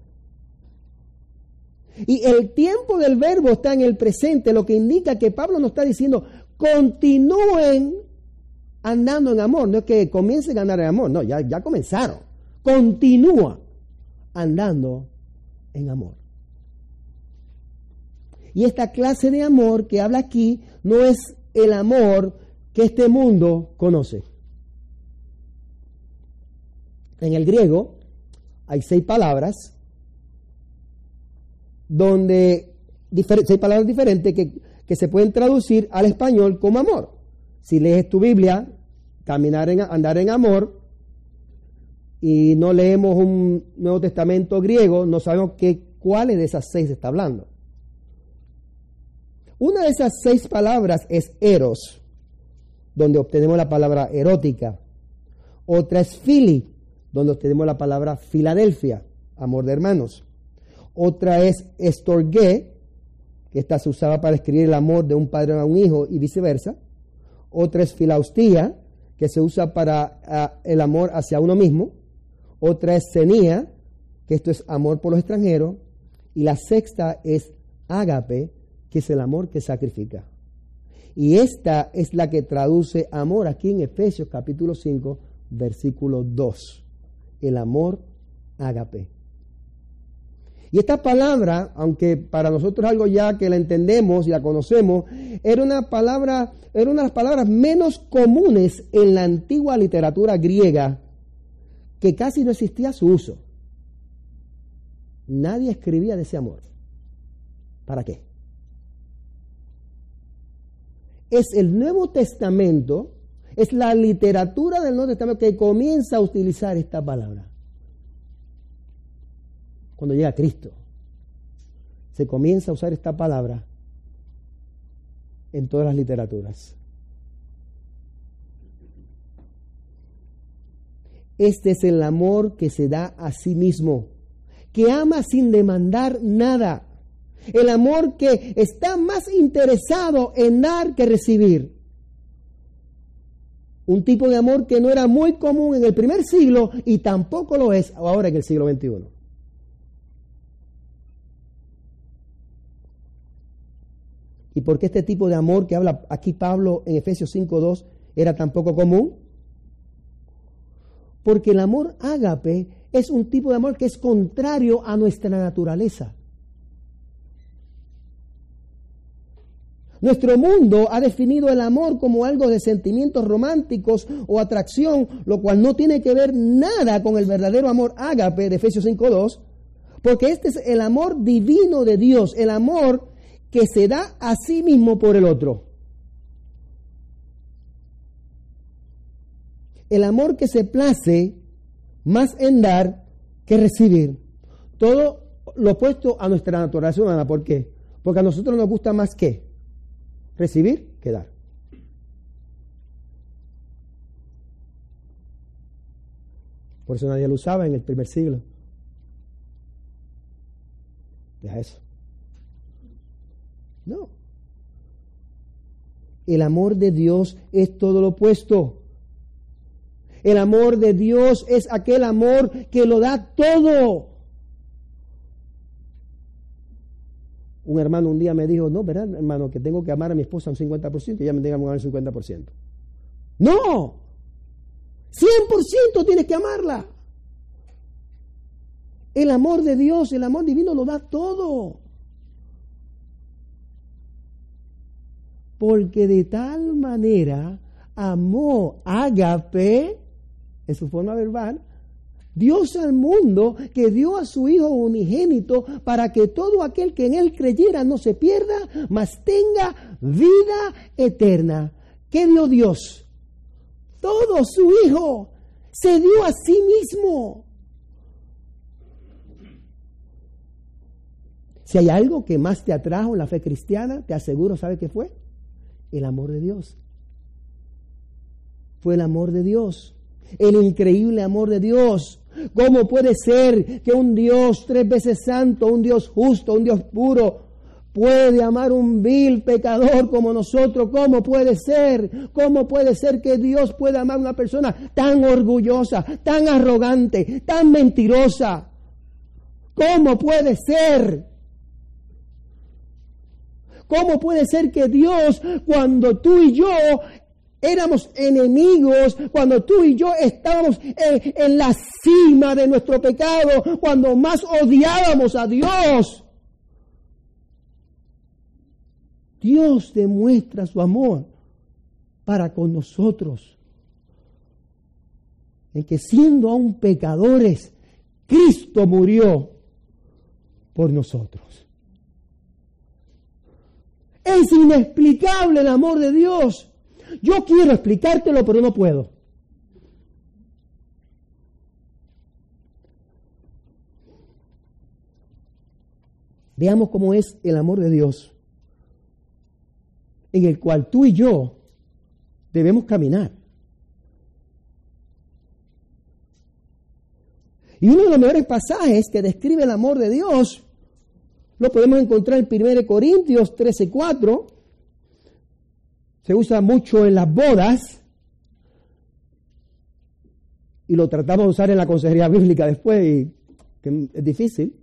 S1: Y el tiempo del verbo está en el presente, lo que indica que Pablo nos está diciendo, continúen andando en amor. No es que comiencen a andar en amor, no, ya, ya comenzaron. Continúa andando en amor. Y esta clase de amor que habla aquí no es el amor que este mundo conoce. En el griego hay seis palabras donde difer- seis palabras diferentes que, que se pueden traducir al español como amor. Si lees tu Biblia, caminar en, andar en amor, y no leemos un Nuevo Testamento griego, no sabemos qué, cuáles de esas seis está hablando. Una de esas seis palabras es eros, donde obtenemos la palabra erótica. Otra es fili, donde obtenemos la palabra Filadelfia, amor de hermanos. Otra es estorgé, que esta se usaba para escribir el amor de un padre a un hijo y viceversa. Otra es filaustía, que se usa para uh, el amor hacia uno mismo. Otra es senía, que esto es amor por los extranjeros. Y la sexta es ágape, que es el amor que sacrifica. Y esta es la que traduce amor aquí en Efesios capítulo cinco, versículo dos. El amor ágape. Y esta palabra, aunque para nosotros algo ya que la entendemos y la conocemos, era una palabra, era una de las palabras menos comunes en la antigua literatura griega, que casi no existía su uso. Nadie escribía de ese amor. ¿Para qué? Es el Nuevo Testamento, es la literatura del Nuevo Testamento que comienza a utilizar esta palabra. Cuando llega Cristo, se comienza a usar esta palabra en todas las literaturas. Este es el amor que se da a sí mismo, que ama sin demandar nada. El amor que está más interesado en dar que recibir. Un tipo de amor que no era muy común en el primer siglo y tampoco lo es ahora en el siglo veintiuno. ¿Y por qué este tipo de amor que habla aquí Pablo en Efesios cinco dos era tan poco común? Porque el amor ágape es un tipo de amor que es contrario a nuestra naturaleza. Nuestro mundo ha definido el amor como algo de sentimientos románticos o atracción, lo cual no tiene que ver nada con el verdadero amor ágape de Efesios cinco dos, porque este es el amor divino de Dios, el amor que se da a sí mismo por el otro. El amor que se place más en dar que recibir. Todo lo opuesto a nuestra naturaleza humana. ¿Por qué? Porque a nosotros nos gusta más que recibir que dar. Por eso nadie lo usaba en el primer siglo. Deja eso. No. El amor de Dios es todo lo opuesto. El amor de Dios es aquel amor que lo da todo. Un hermano un día me dijo, no, ¿verdad, hermano? Que tengo que amar a mi esposa un cincuenta por ciento y ella me tenga que amar un cincuenta por ciento. ¡No! cien por ciento tienes que amarla. El amor de Dios, el amor divino lo da todo. Porque de tal manera amó ágape, en su forma verbal, Dios al mundo, que dio a su Hijo unigénito para que todo aquel que en Él creyera no se pierda, mas tenga vida eterna. ¿Qué dio Dios? Todo, su Hijo. Se dio a sí mismo. Si hay algo que más te atrajo en la fe cristiana, te aseguro, ¿sabe qué fue? El amor de Dios. Fue el amor de Dios. El increíble amor de Dios. ¿Cómo puede ser que un Dios tres veces santo, un Dios justo, un Dios puro, puede amar un vil pecador como nosotros? ¿Cómo puede ser? ¿Cómo puede ser que Dios pueda amar a una persona tan orgullosa, tan arrogante, tan mentirosa? ¿Cómo puede ser? ¿Cómo puede ser que Dios, cuando tú y yo éramos enemigos, cuando tú y yo estábamos en, en la cima de nuestro pecado, cuando más odiábamos a Dios, Dios demuestra su amor para con nosotros, en que siendo aún pecadores, Cristo murió por nosotros. Es inexplicable el amor de Dios. Yo quiero explicártelo, pero no puedo. Veamos cómo es el amor de Dios, en el cual tú y yo debemos caminar. Y uno de los mejores pasajes que describe el amor de Dios lo podemos encontrar en primera Corintios trece cuatro. Se usa mucho en las bodas y lo tratamos de usar en la consejería bíblica después, y que es difícil.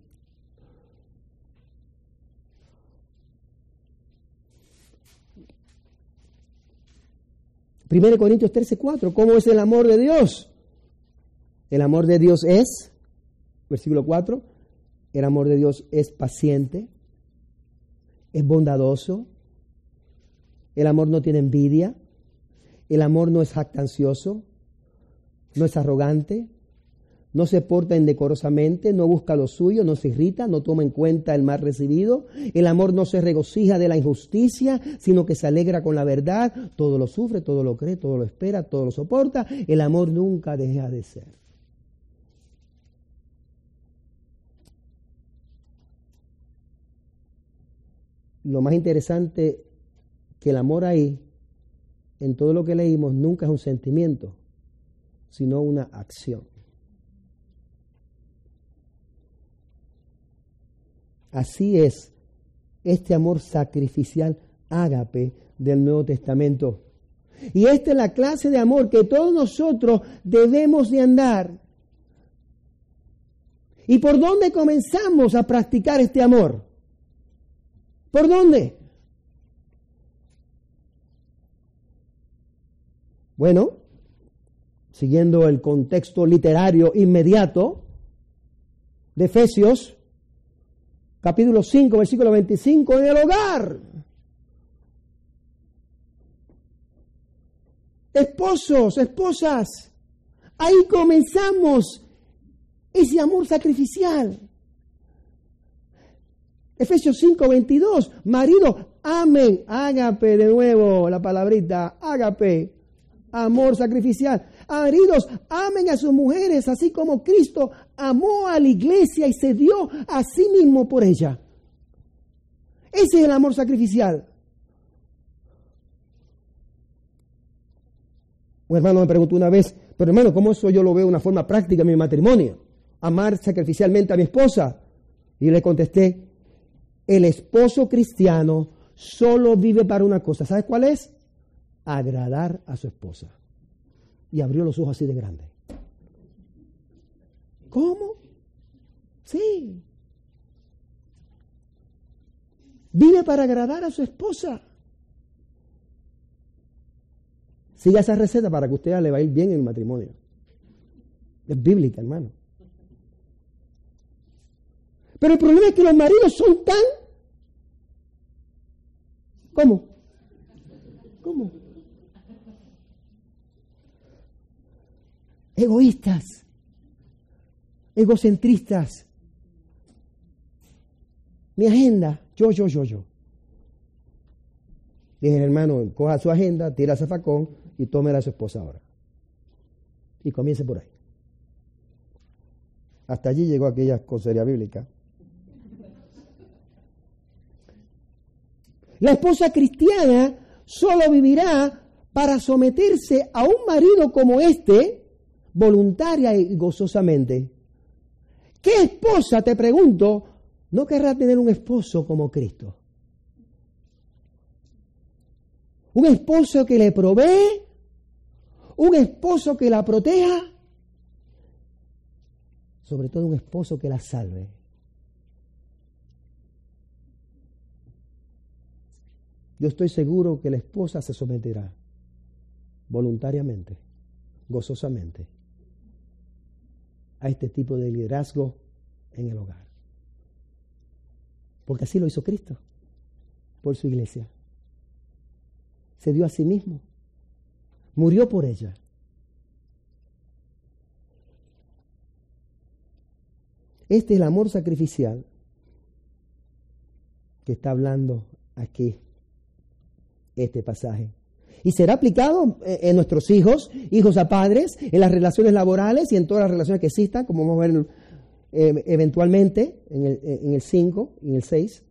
S1: primera Corintios trece cuatro. ¿Cómo es el amor de Dios? El amor de Dios es, versículo cuatro, el amor de Dios es paciente, es bondadoso, el amor no tiene envidia, el amor no es jactancioso, no es arrogante, no se porta indecorosamente, no busca lo suyo, no se irrita, no toma en cuenta el mal recibido. El amor no se regocija de la injusticia, sino que se alegra con la verdad. Todo lo sufre, todo lo cree, todo lo espera, todo lo soporta. El amor nunca deja de ser. Lo más interesante que el amor ahí, en todo lo que leímos, nunca es un sentimiento, sino una acción. Así es este amor sacrificial ágape del Nuevo Testamento. Y esta es la clase de amor que todos nosotros debemos de andar. ¿Y por dónde comenzamos a practicar este amor? ¿Por dónde? Bueno, siguiendo el contexto literario inmediato de Efesios, capítulo cinco, versículo veinticinco, en el hogar. Esposos, esposas, ahí comenzamos ese amor sacrificial. Efesios cinco, veintidós, marido, amen, ágape, de nuevo la palabrita, ágape, amor sacrificial. Maridos, amen a sus mujeres, así como Cristo amó a la iglesia y se dio a sí mismo por ella. Ese es el amor sacrificial. Un hermano me preguntó una vez, pero hermano, ¿cómo eso yo lo veo de una forma práctica en mi matrimonio? Amar sacrificialmente a mi esposa. Y le contesté, el esposo cristiano solo vive para una cosa. ¿Sabes cuál es? Agradar a su esposa. Y abrió los ojos así de grande. ¿Cómo? Sí. Vive para agradar a su esposa. Siga esa receta para que a usted le va a ir bien en el matrimonio. Es bíblica, hermano. Pero el problema es que los maridos son tan... ¿Cómo? ¿Cómo? Egoístas, egocentristas. Mi agenda, yo, yo, yo, yo. Dije, hermano, coja su agenda, tira ese facón y tómela a su esposa ahora. Y comience por ahí. Hasta allí llegó aquella cosería bíblica. La esposa cristiana solo vivirá para someterse a un marido como este, voluntaria y gozosamente. ¿Qué esposa, te pregunto, no querrá tener un esposo como Cristo? Un esposo que le provee, un esposo que la proteja, sobre todo un esposo que la salve. Yo estoy seguro que la esposa se someterá voluntariamente, gozosamente, a este tipo de liderazgo en el hogar. Porque así lo hizo Cristo por su iglesia. Se dio a sí mismo, murió por ella. Este es el amor sacrificial que está hablando aquí este pasaje. Y será aplicado en nuestros hijos, hijos a padres, en las relaciones laborales y en todas las relaciones que existan, como vamos a ver eh, eventualmente en el, en el cinco y en el seis.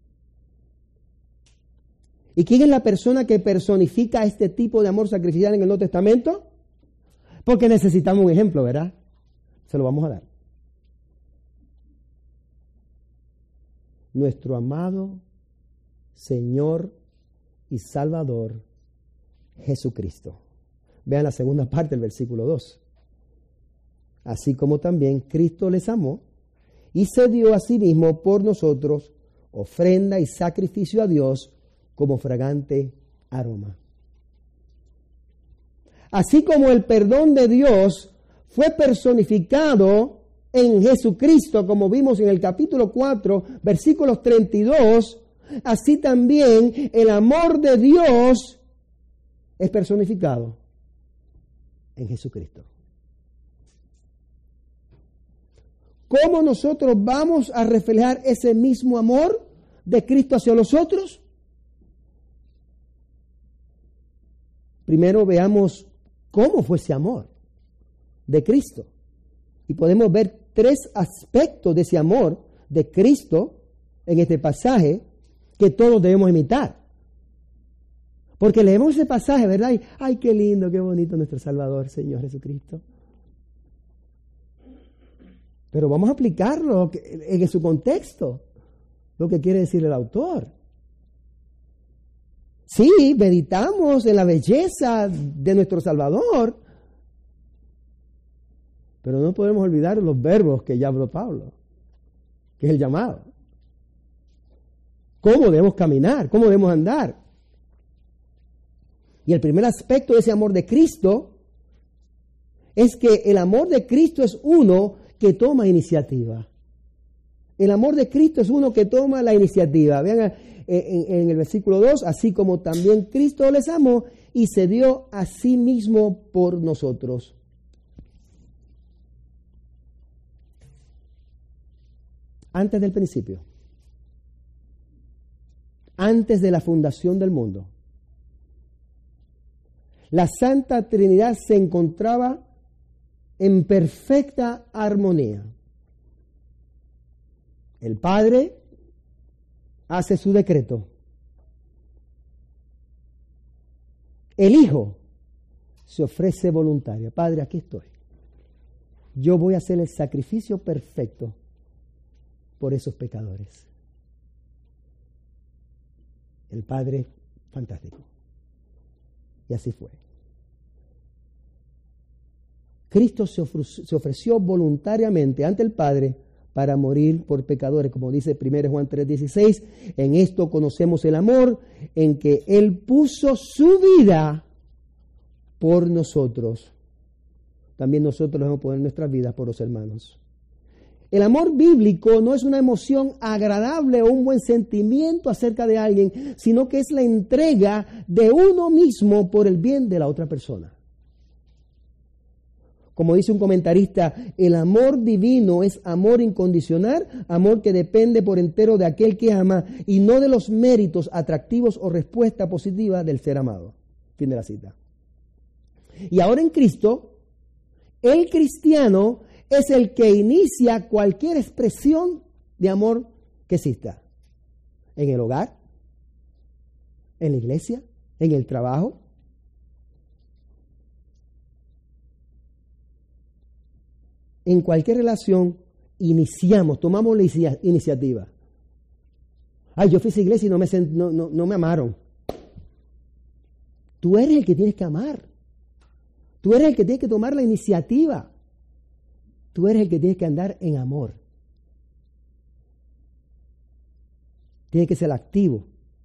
S1: ¿Y quién es la persona que personifica este tipo de amor sacrificial en el Nuevo Testamento? Porque necesitamos un ejemplo, ¿verdad? Se lo vamos a dar. Nuestro amado Señor y Salvador Jesucristo. Vean la segunda parte del versículo dos. Así como también Cristo les amó y se dio a sí mismo por nosotros ofrenda y sacrificio a Dios como fragante aroma. Así como el perdón de Dios fue personificado en Jesucristo, como vimos en el capítulo cuatro, versículos treinta y dos, así también el amor de Dios es personificado en Jesucristo. ¿Cómo nosotros vamos a reflejar ese mismo amor de Cristo hacia los otros? Primero veamos cómo fue ese amor de Cristo. Y podemos ver tres aspectos de ese amor de Cristo en este pasaje que todos debemos imitar. Porque leemos ese pasaje, ¿verdad? Y, ay, qué lindo, qué bonito nuestro Salvador, Señor Jesucristo. Pero vamos a aplicarlo en su contexto, lo que quiere decir el autor. Sí, meditamos en la belleza de nuestro Salvador, pero no podemos olvidar los verbos que ya habló Pablo, que es el llamado. ¿Cómo debemos caminar? ¿Cómo debemos andar? Y el primer aspecto de ese amor de Cristo es que el amor de Cristo es uno que toma iniciativa. El amor de Cristo es uno que toma la iniciativa. Vean en, en el versículo dos, así como también Cristo les amó y se dio a sí mismo por nosotros. Antes del principio, antes de la fundación del mundo, la Santa Trinidad se encontraba en perfecta armonía. El Padre hace su decreto. El Hijo se ofrece voluntario. Padre, aquí estoy. Yo voy a hacer el sacrificio perfecto por esos pecadores. El Padre, fantástico. Y así fue. Cristo se ofreció, se ofreció voluntariamente ante el Padre para morir por pecadores, como dice primero Juan tres dieciséis. En esto conocemos el amor, en que Él puso su vida por nosotros. También nosotros debemos poner nuestras vidas por los hermanos. El amor bíblico no es una emoción agradable o un buen sentimiento acerca de alguien, sino que es la entrega de uno mismo por el bien de la otra persona. Como dice un comentarista, el amor divino es amor incondicional, amor que depende por entero de aquel que ama y no de los méritos atractivos o respuesta positiva del ser amado. Fin de la cita. Y ahora en Cristo, El cristiano es el que inicia cualquier expresión de amor que exista. En el hogar, en la iglesia, en el trabajo. En cualquier relación iniciamos, tomamos la iniciativa. Ay, yo fui a esa iglesia y no me, no, no, no me amaron. Tú eres el que tienes que amar. Tú eres el que tienes que tomar la iniciativa. Tú eres el que tienes que andar en amor. Tienes que ser activo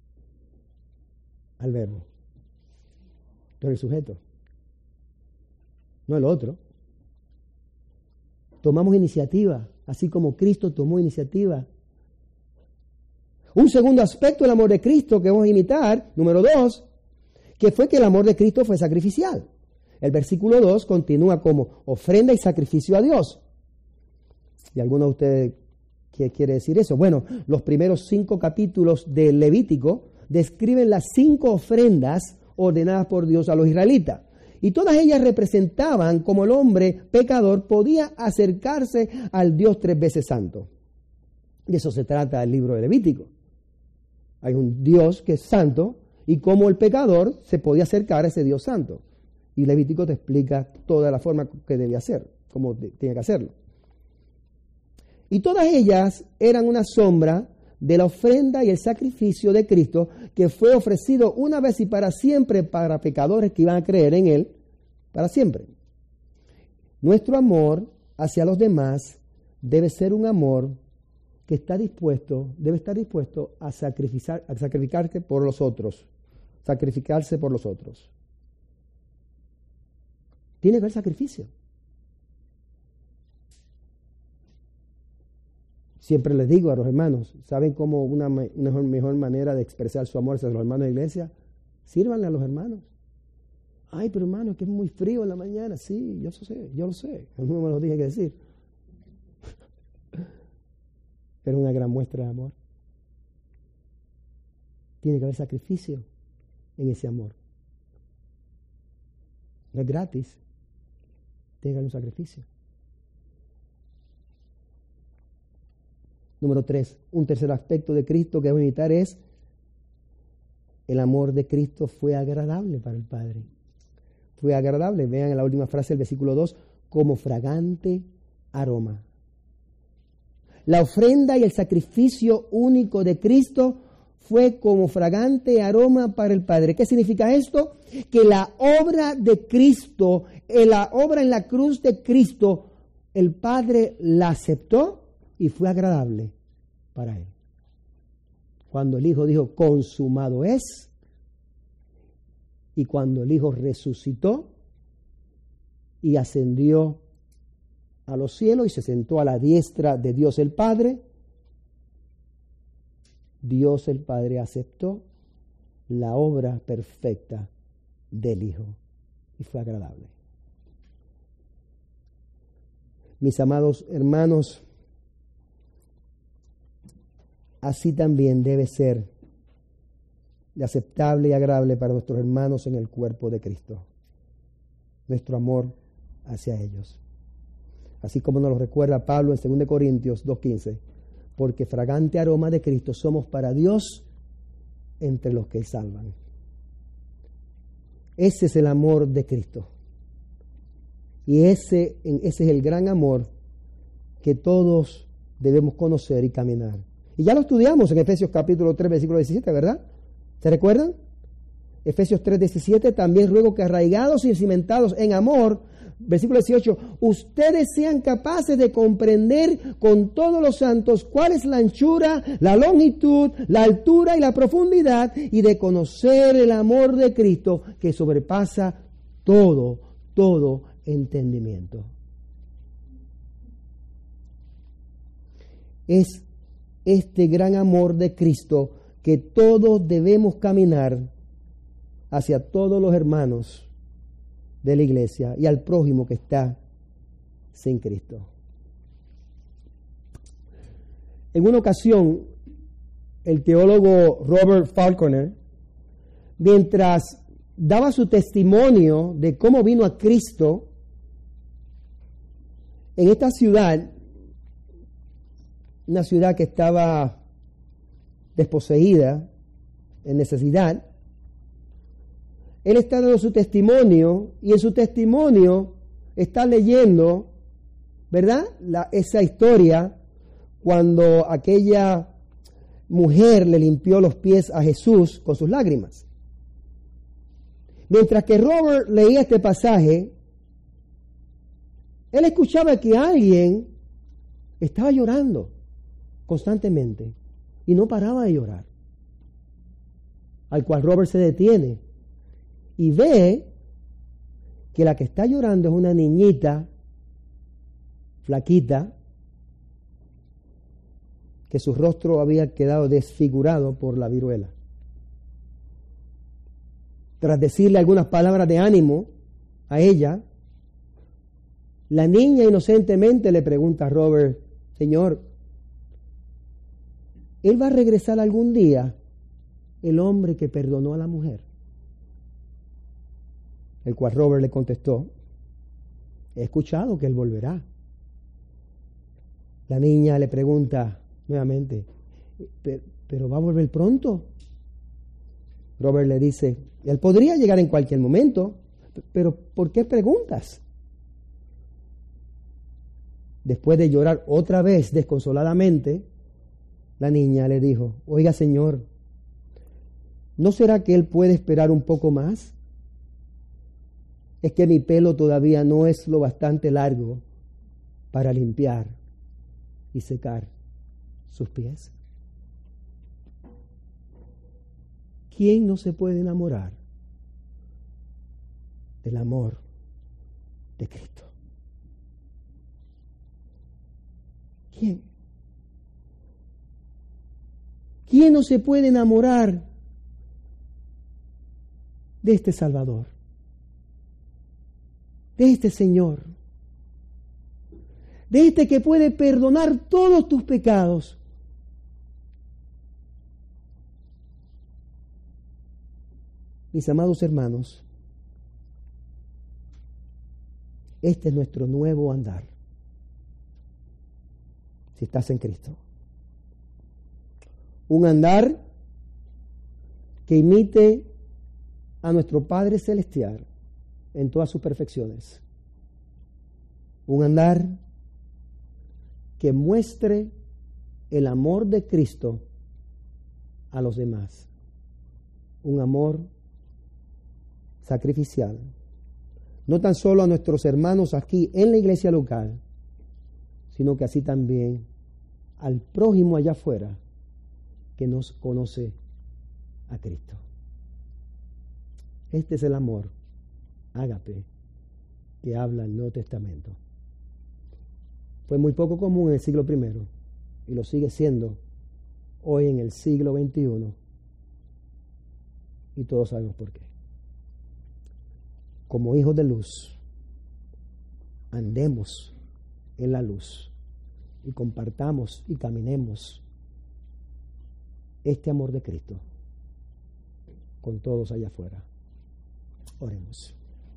S1: al verbo. Tú eres el sujeto, no el otro. Tomamos iniciativa, así como Cristo tomó iniciativa. Un segundo aspecto del amor de Cristo que vamos a imitar, número dos, que fue que el amor de Cristo fue sacrificial. El versículo dos continúa como ofrenda y sacrificio a Dios. ¿Y alguno de ustedes qué quiere decir eso? Bueno, los primeros cinco capítulos del Levítico describen las cinco ofrendas ordenadas por Dios a los israelitas. Y todas ellas representaban cómo el hombre pecador podía acercarse al Dios tres veces santo. De eso se trata el libro de Levítico. Hay un Dios que es santo y cómo el pecador se podía acercar a ese Dios santo. Y Levítico te explica toda la forma que debía hacer, cómo tiene que hacerlo. Y todas ellas eran una sombra de la ofrenda y el sacrificio de Cristo que fue ofrecido una vez y para siempre para pecadores que iban a creer en Él para siempre. Nuestro amor hacia los demás debe ser un amor que está dispuesto, debe estar dispuesto a sacrificar, a sacrificarse por los otros, sacrificarse por los otros. Tiene que haber sacrificio. Siempre les digo a los hermanos, ¿saben cómo una, una mejor manera de expresar su amor hacia los hermanos de la iglesia? Sírvanle a los hermanos. Ay, pero hermano, que es muy frío en la mañana. Sí, yo lo sé, yo lo sé. No me lo dije que decir. Pero una gran muestra de amor. Tiene que haber sacrificio en ese amor. No es gratis. Tiene que haber un sacrificio. Número tres, un tercer aspecto de Cristo que debemos imitar es el amor de Cristo fue agradable para el Padre. Fue agradable, vean en la última frase del versículo dos, como fragante aroma. La ofrenda y el sacrificio único de Cristo fue como fragante aroma para el Padre. ¿Qué significa esto? Que la obra de Cristo, la obra en la cruz de Cristo, el Padre la aceptó y fue agradable para Él. Cuando el Hijo dijo, consumado es, y cuando el Hijo resucitó y ascendió a los cielos y se sentó a la diestra de Dios el Padre, Dios el Padre aceptó la obra perfecta del Hijo y fue agradable. Mis amados hermanos, así también debe ser de aceptable y agradable para nuestros hermanos en el cuerpo de Cristo. Nuestro amor hacia ellos. Así como nos lo recuerda Pablo en segunda Corintios dos quince. Porque fragante aroma de Cristo somos para Dios entre los que salvan. Ese es el amor de Cristo. Y ese, ese es el gran amor que todos debemos conocer y caminar. Y ya lo estudiamos en Efesios capítulo tres, versículo diecisiete, ¿verdad? ¿Se recuerdan? Efesios tres, diecisiete, también ruego que arraigados y cimentados en amor, versículo dieciocho, ustedes sean capaces de comprender con todos los santos cuál es la anchura, la longitud, la altura y la profundidad, y de conocer el amor de Cristo que sobrepasa todo, todo entendimiento. Es este gran amor de Cristo que todos debemos caminar hacia todos los hermanos de la iglesia y al prójimo que está sin Cristo. En una ocasión, el teólogo Robert Falconer, mientras daba su testimonio de cómo vino a Cristo, En esta ciudad, una ciudad que estaba desposeída, en necesidad, él está dando su testimonio y en su testimonio está leyendo, ¿verdad?, La, esa historia cuando aquella mujer le limpió los pies a Jesús con sus lágrimas. Mientras que Robert leía este pasaje, él escuchaba que alguien estaba llorando constantemente y no paraba de llorar. Al cual Robert se detiene y ve que la que está llorando es una niñita flaquita, que su rostro había quedado desfigurado por la viruela. Tras decirle algunas palabras de ánimo a ella, la niña inocentemente le pregunta a Robert: Señor, ¿él va a regresar algún día, el hombre que perdonó a la mujer? El cual Robert le contestó: he escuchado que él volverá. La niña le pregunta nuevamente: ¿pero va a volver pronto? Robert le dice: él podría llegar en cualquier momento, pero ¿por qué preguntas? Después de llorar otra vez desconsoladamente, la niña le dijo: oiga, Señor, ¿no será que él puede esperar un poco más? Es que mi pelo todavía no es lo bastante largo para limpiar y secar sus pies. ¿Quién no se puede enamorar del amor de Cristo? ¿Quién? ¿Quién no se puede enamorar de este Salvador? De este Señor, de este que puede perdonar todos tus pecados. Mis amados hermanos, este es nuestro nuevo andar, si estás en Cristo. Un andar que imite a nuestro Padre Celestial en todas sus perfecciones. Un andar que muestre el amor de Cristo a los demás. Un amor sacrificial. No tan solo a nuestros hermanos aquí en la iglesia local, sino que así también al prójimo allá afuera que nos conoce a Cristo. Este es el amor ágape que habla el Nuevo Testamento. Fue muy poco común en el siglo primero y lo sigue siendo hoy en el siglo veintiuno, y todos sabemos por qué. Como hijos de luz, andemos en la luz y compartamos y caminemos este amor de Cristo con todos allá afuera. Oremos.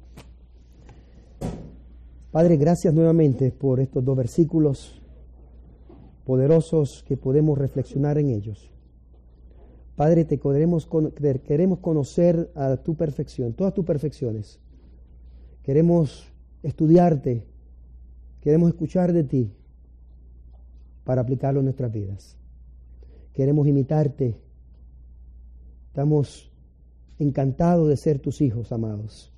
S1: Padre, gracias nuevamente por estos dos versículos poderosos que podemos reflexionar en ellos. Padre, te queremos, queremos conocer a tu perfección, todas tus perfecciones. Queremos estudiarte, queremos escuchar de ti para aplicarlo en nuestras vidas. Queremos imitarte. Estamos encantados de ser tus hijos, amados.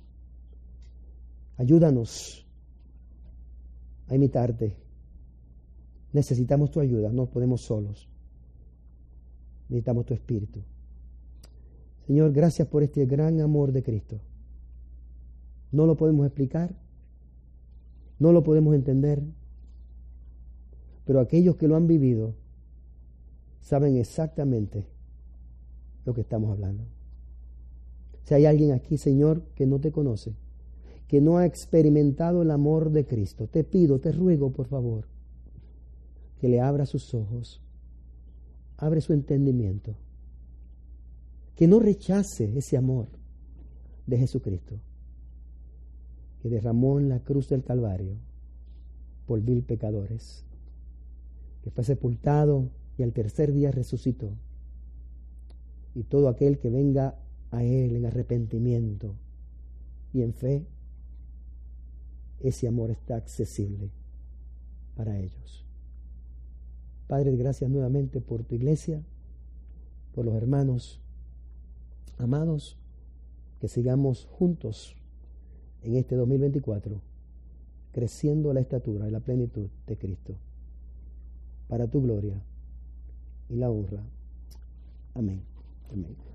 S1: Ayúdanos a imitarte. Necesitamos tu ayuda, no podemos solos. Necesitamos tu Espíritu. Señor, gracias por este gran amor de Cristo. No lo podemos explicar, no lo podemos entender, pero aquellos que lo han vivido saben exactamente lo que estamos hablando. Si hay alguien aquí, Señor, que no te conoce, que no ha experimentado el amor de Cristo, te pido, te ruego, por favor, que le abra sus ojos, abre su entendimiento, que no rechace ese amor de Jesucristo, que derramó en la cruz del Calvario por mil pecadores, que fue sepultado y al tercer día resucitó. Y todo aquel que venga a Él en arrepentimiento y en fe, ese amor está accesible para ellos. Padre, gracias nuevamente por tu iglesia, por los hermanos amados, que sigamos juntos en este dos mil veinticuatro, creciendo a la estatura y la plenitud de Cristo, para tu gloria y la honra. Amén. Amén.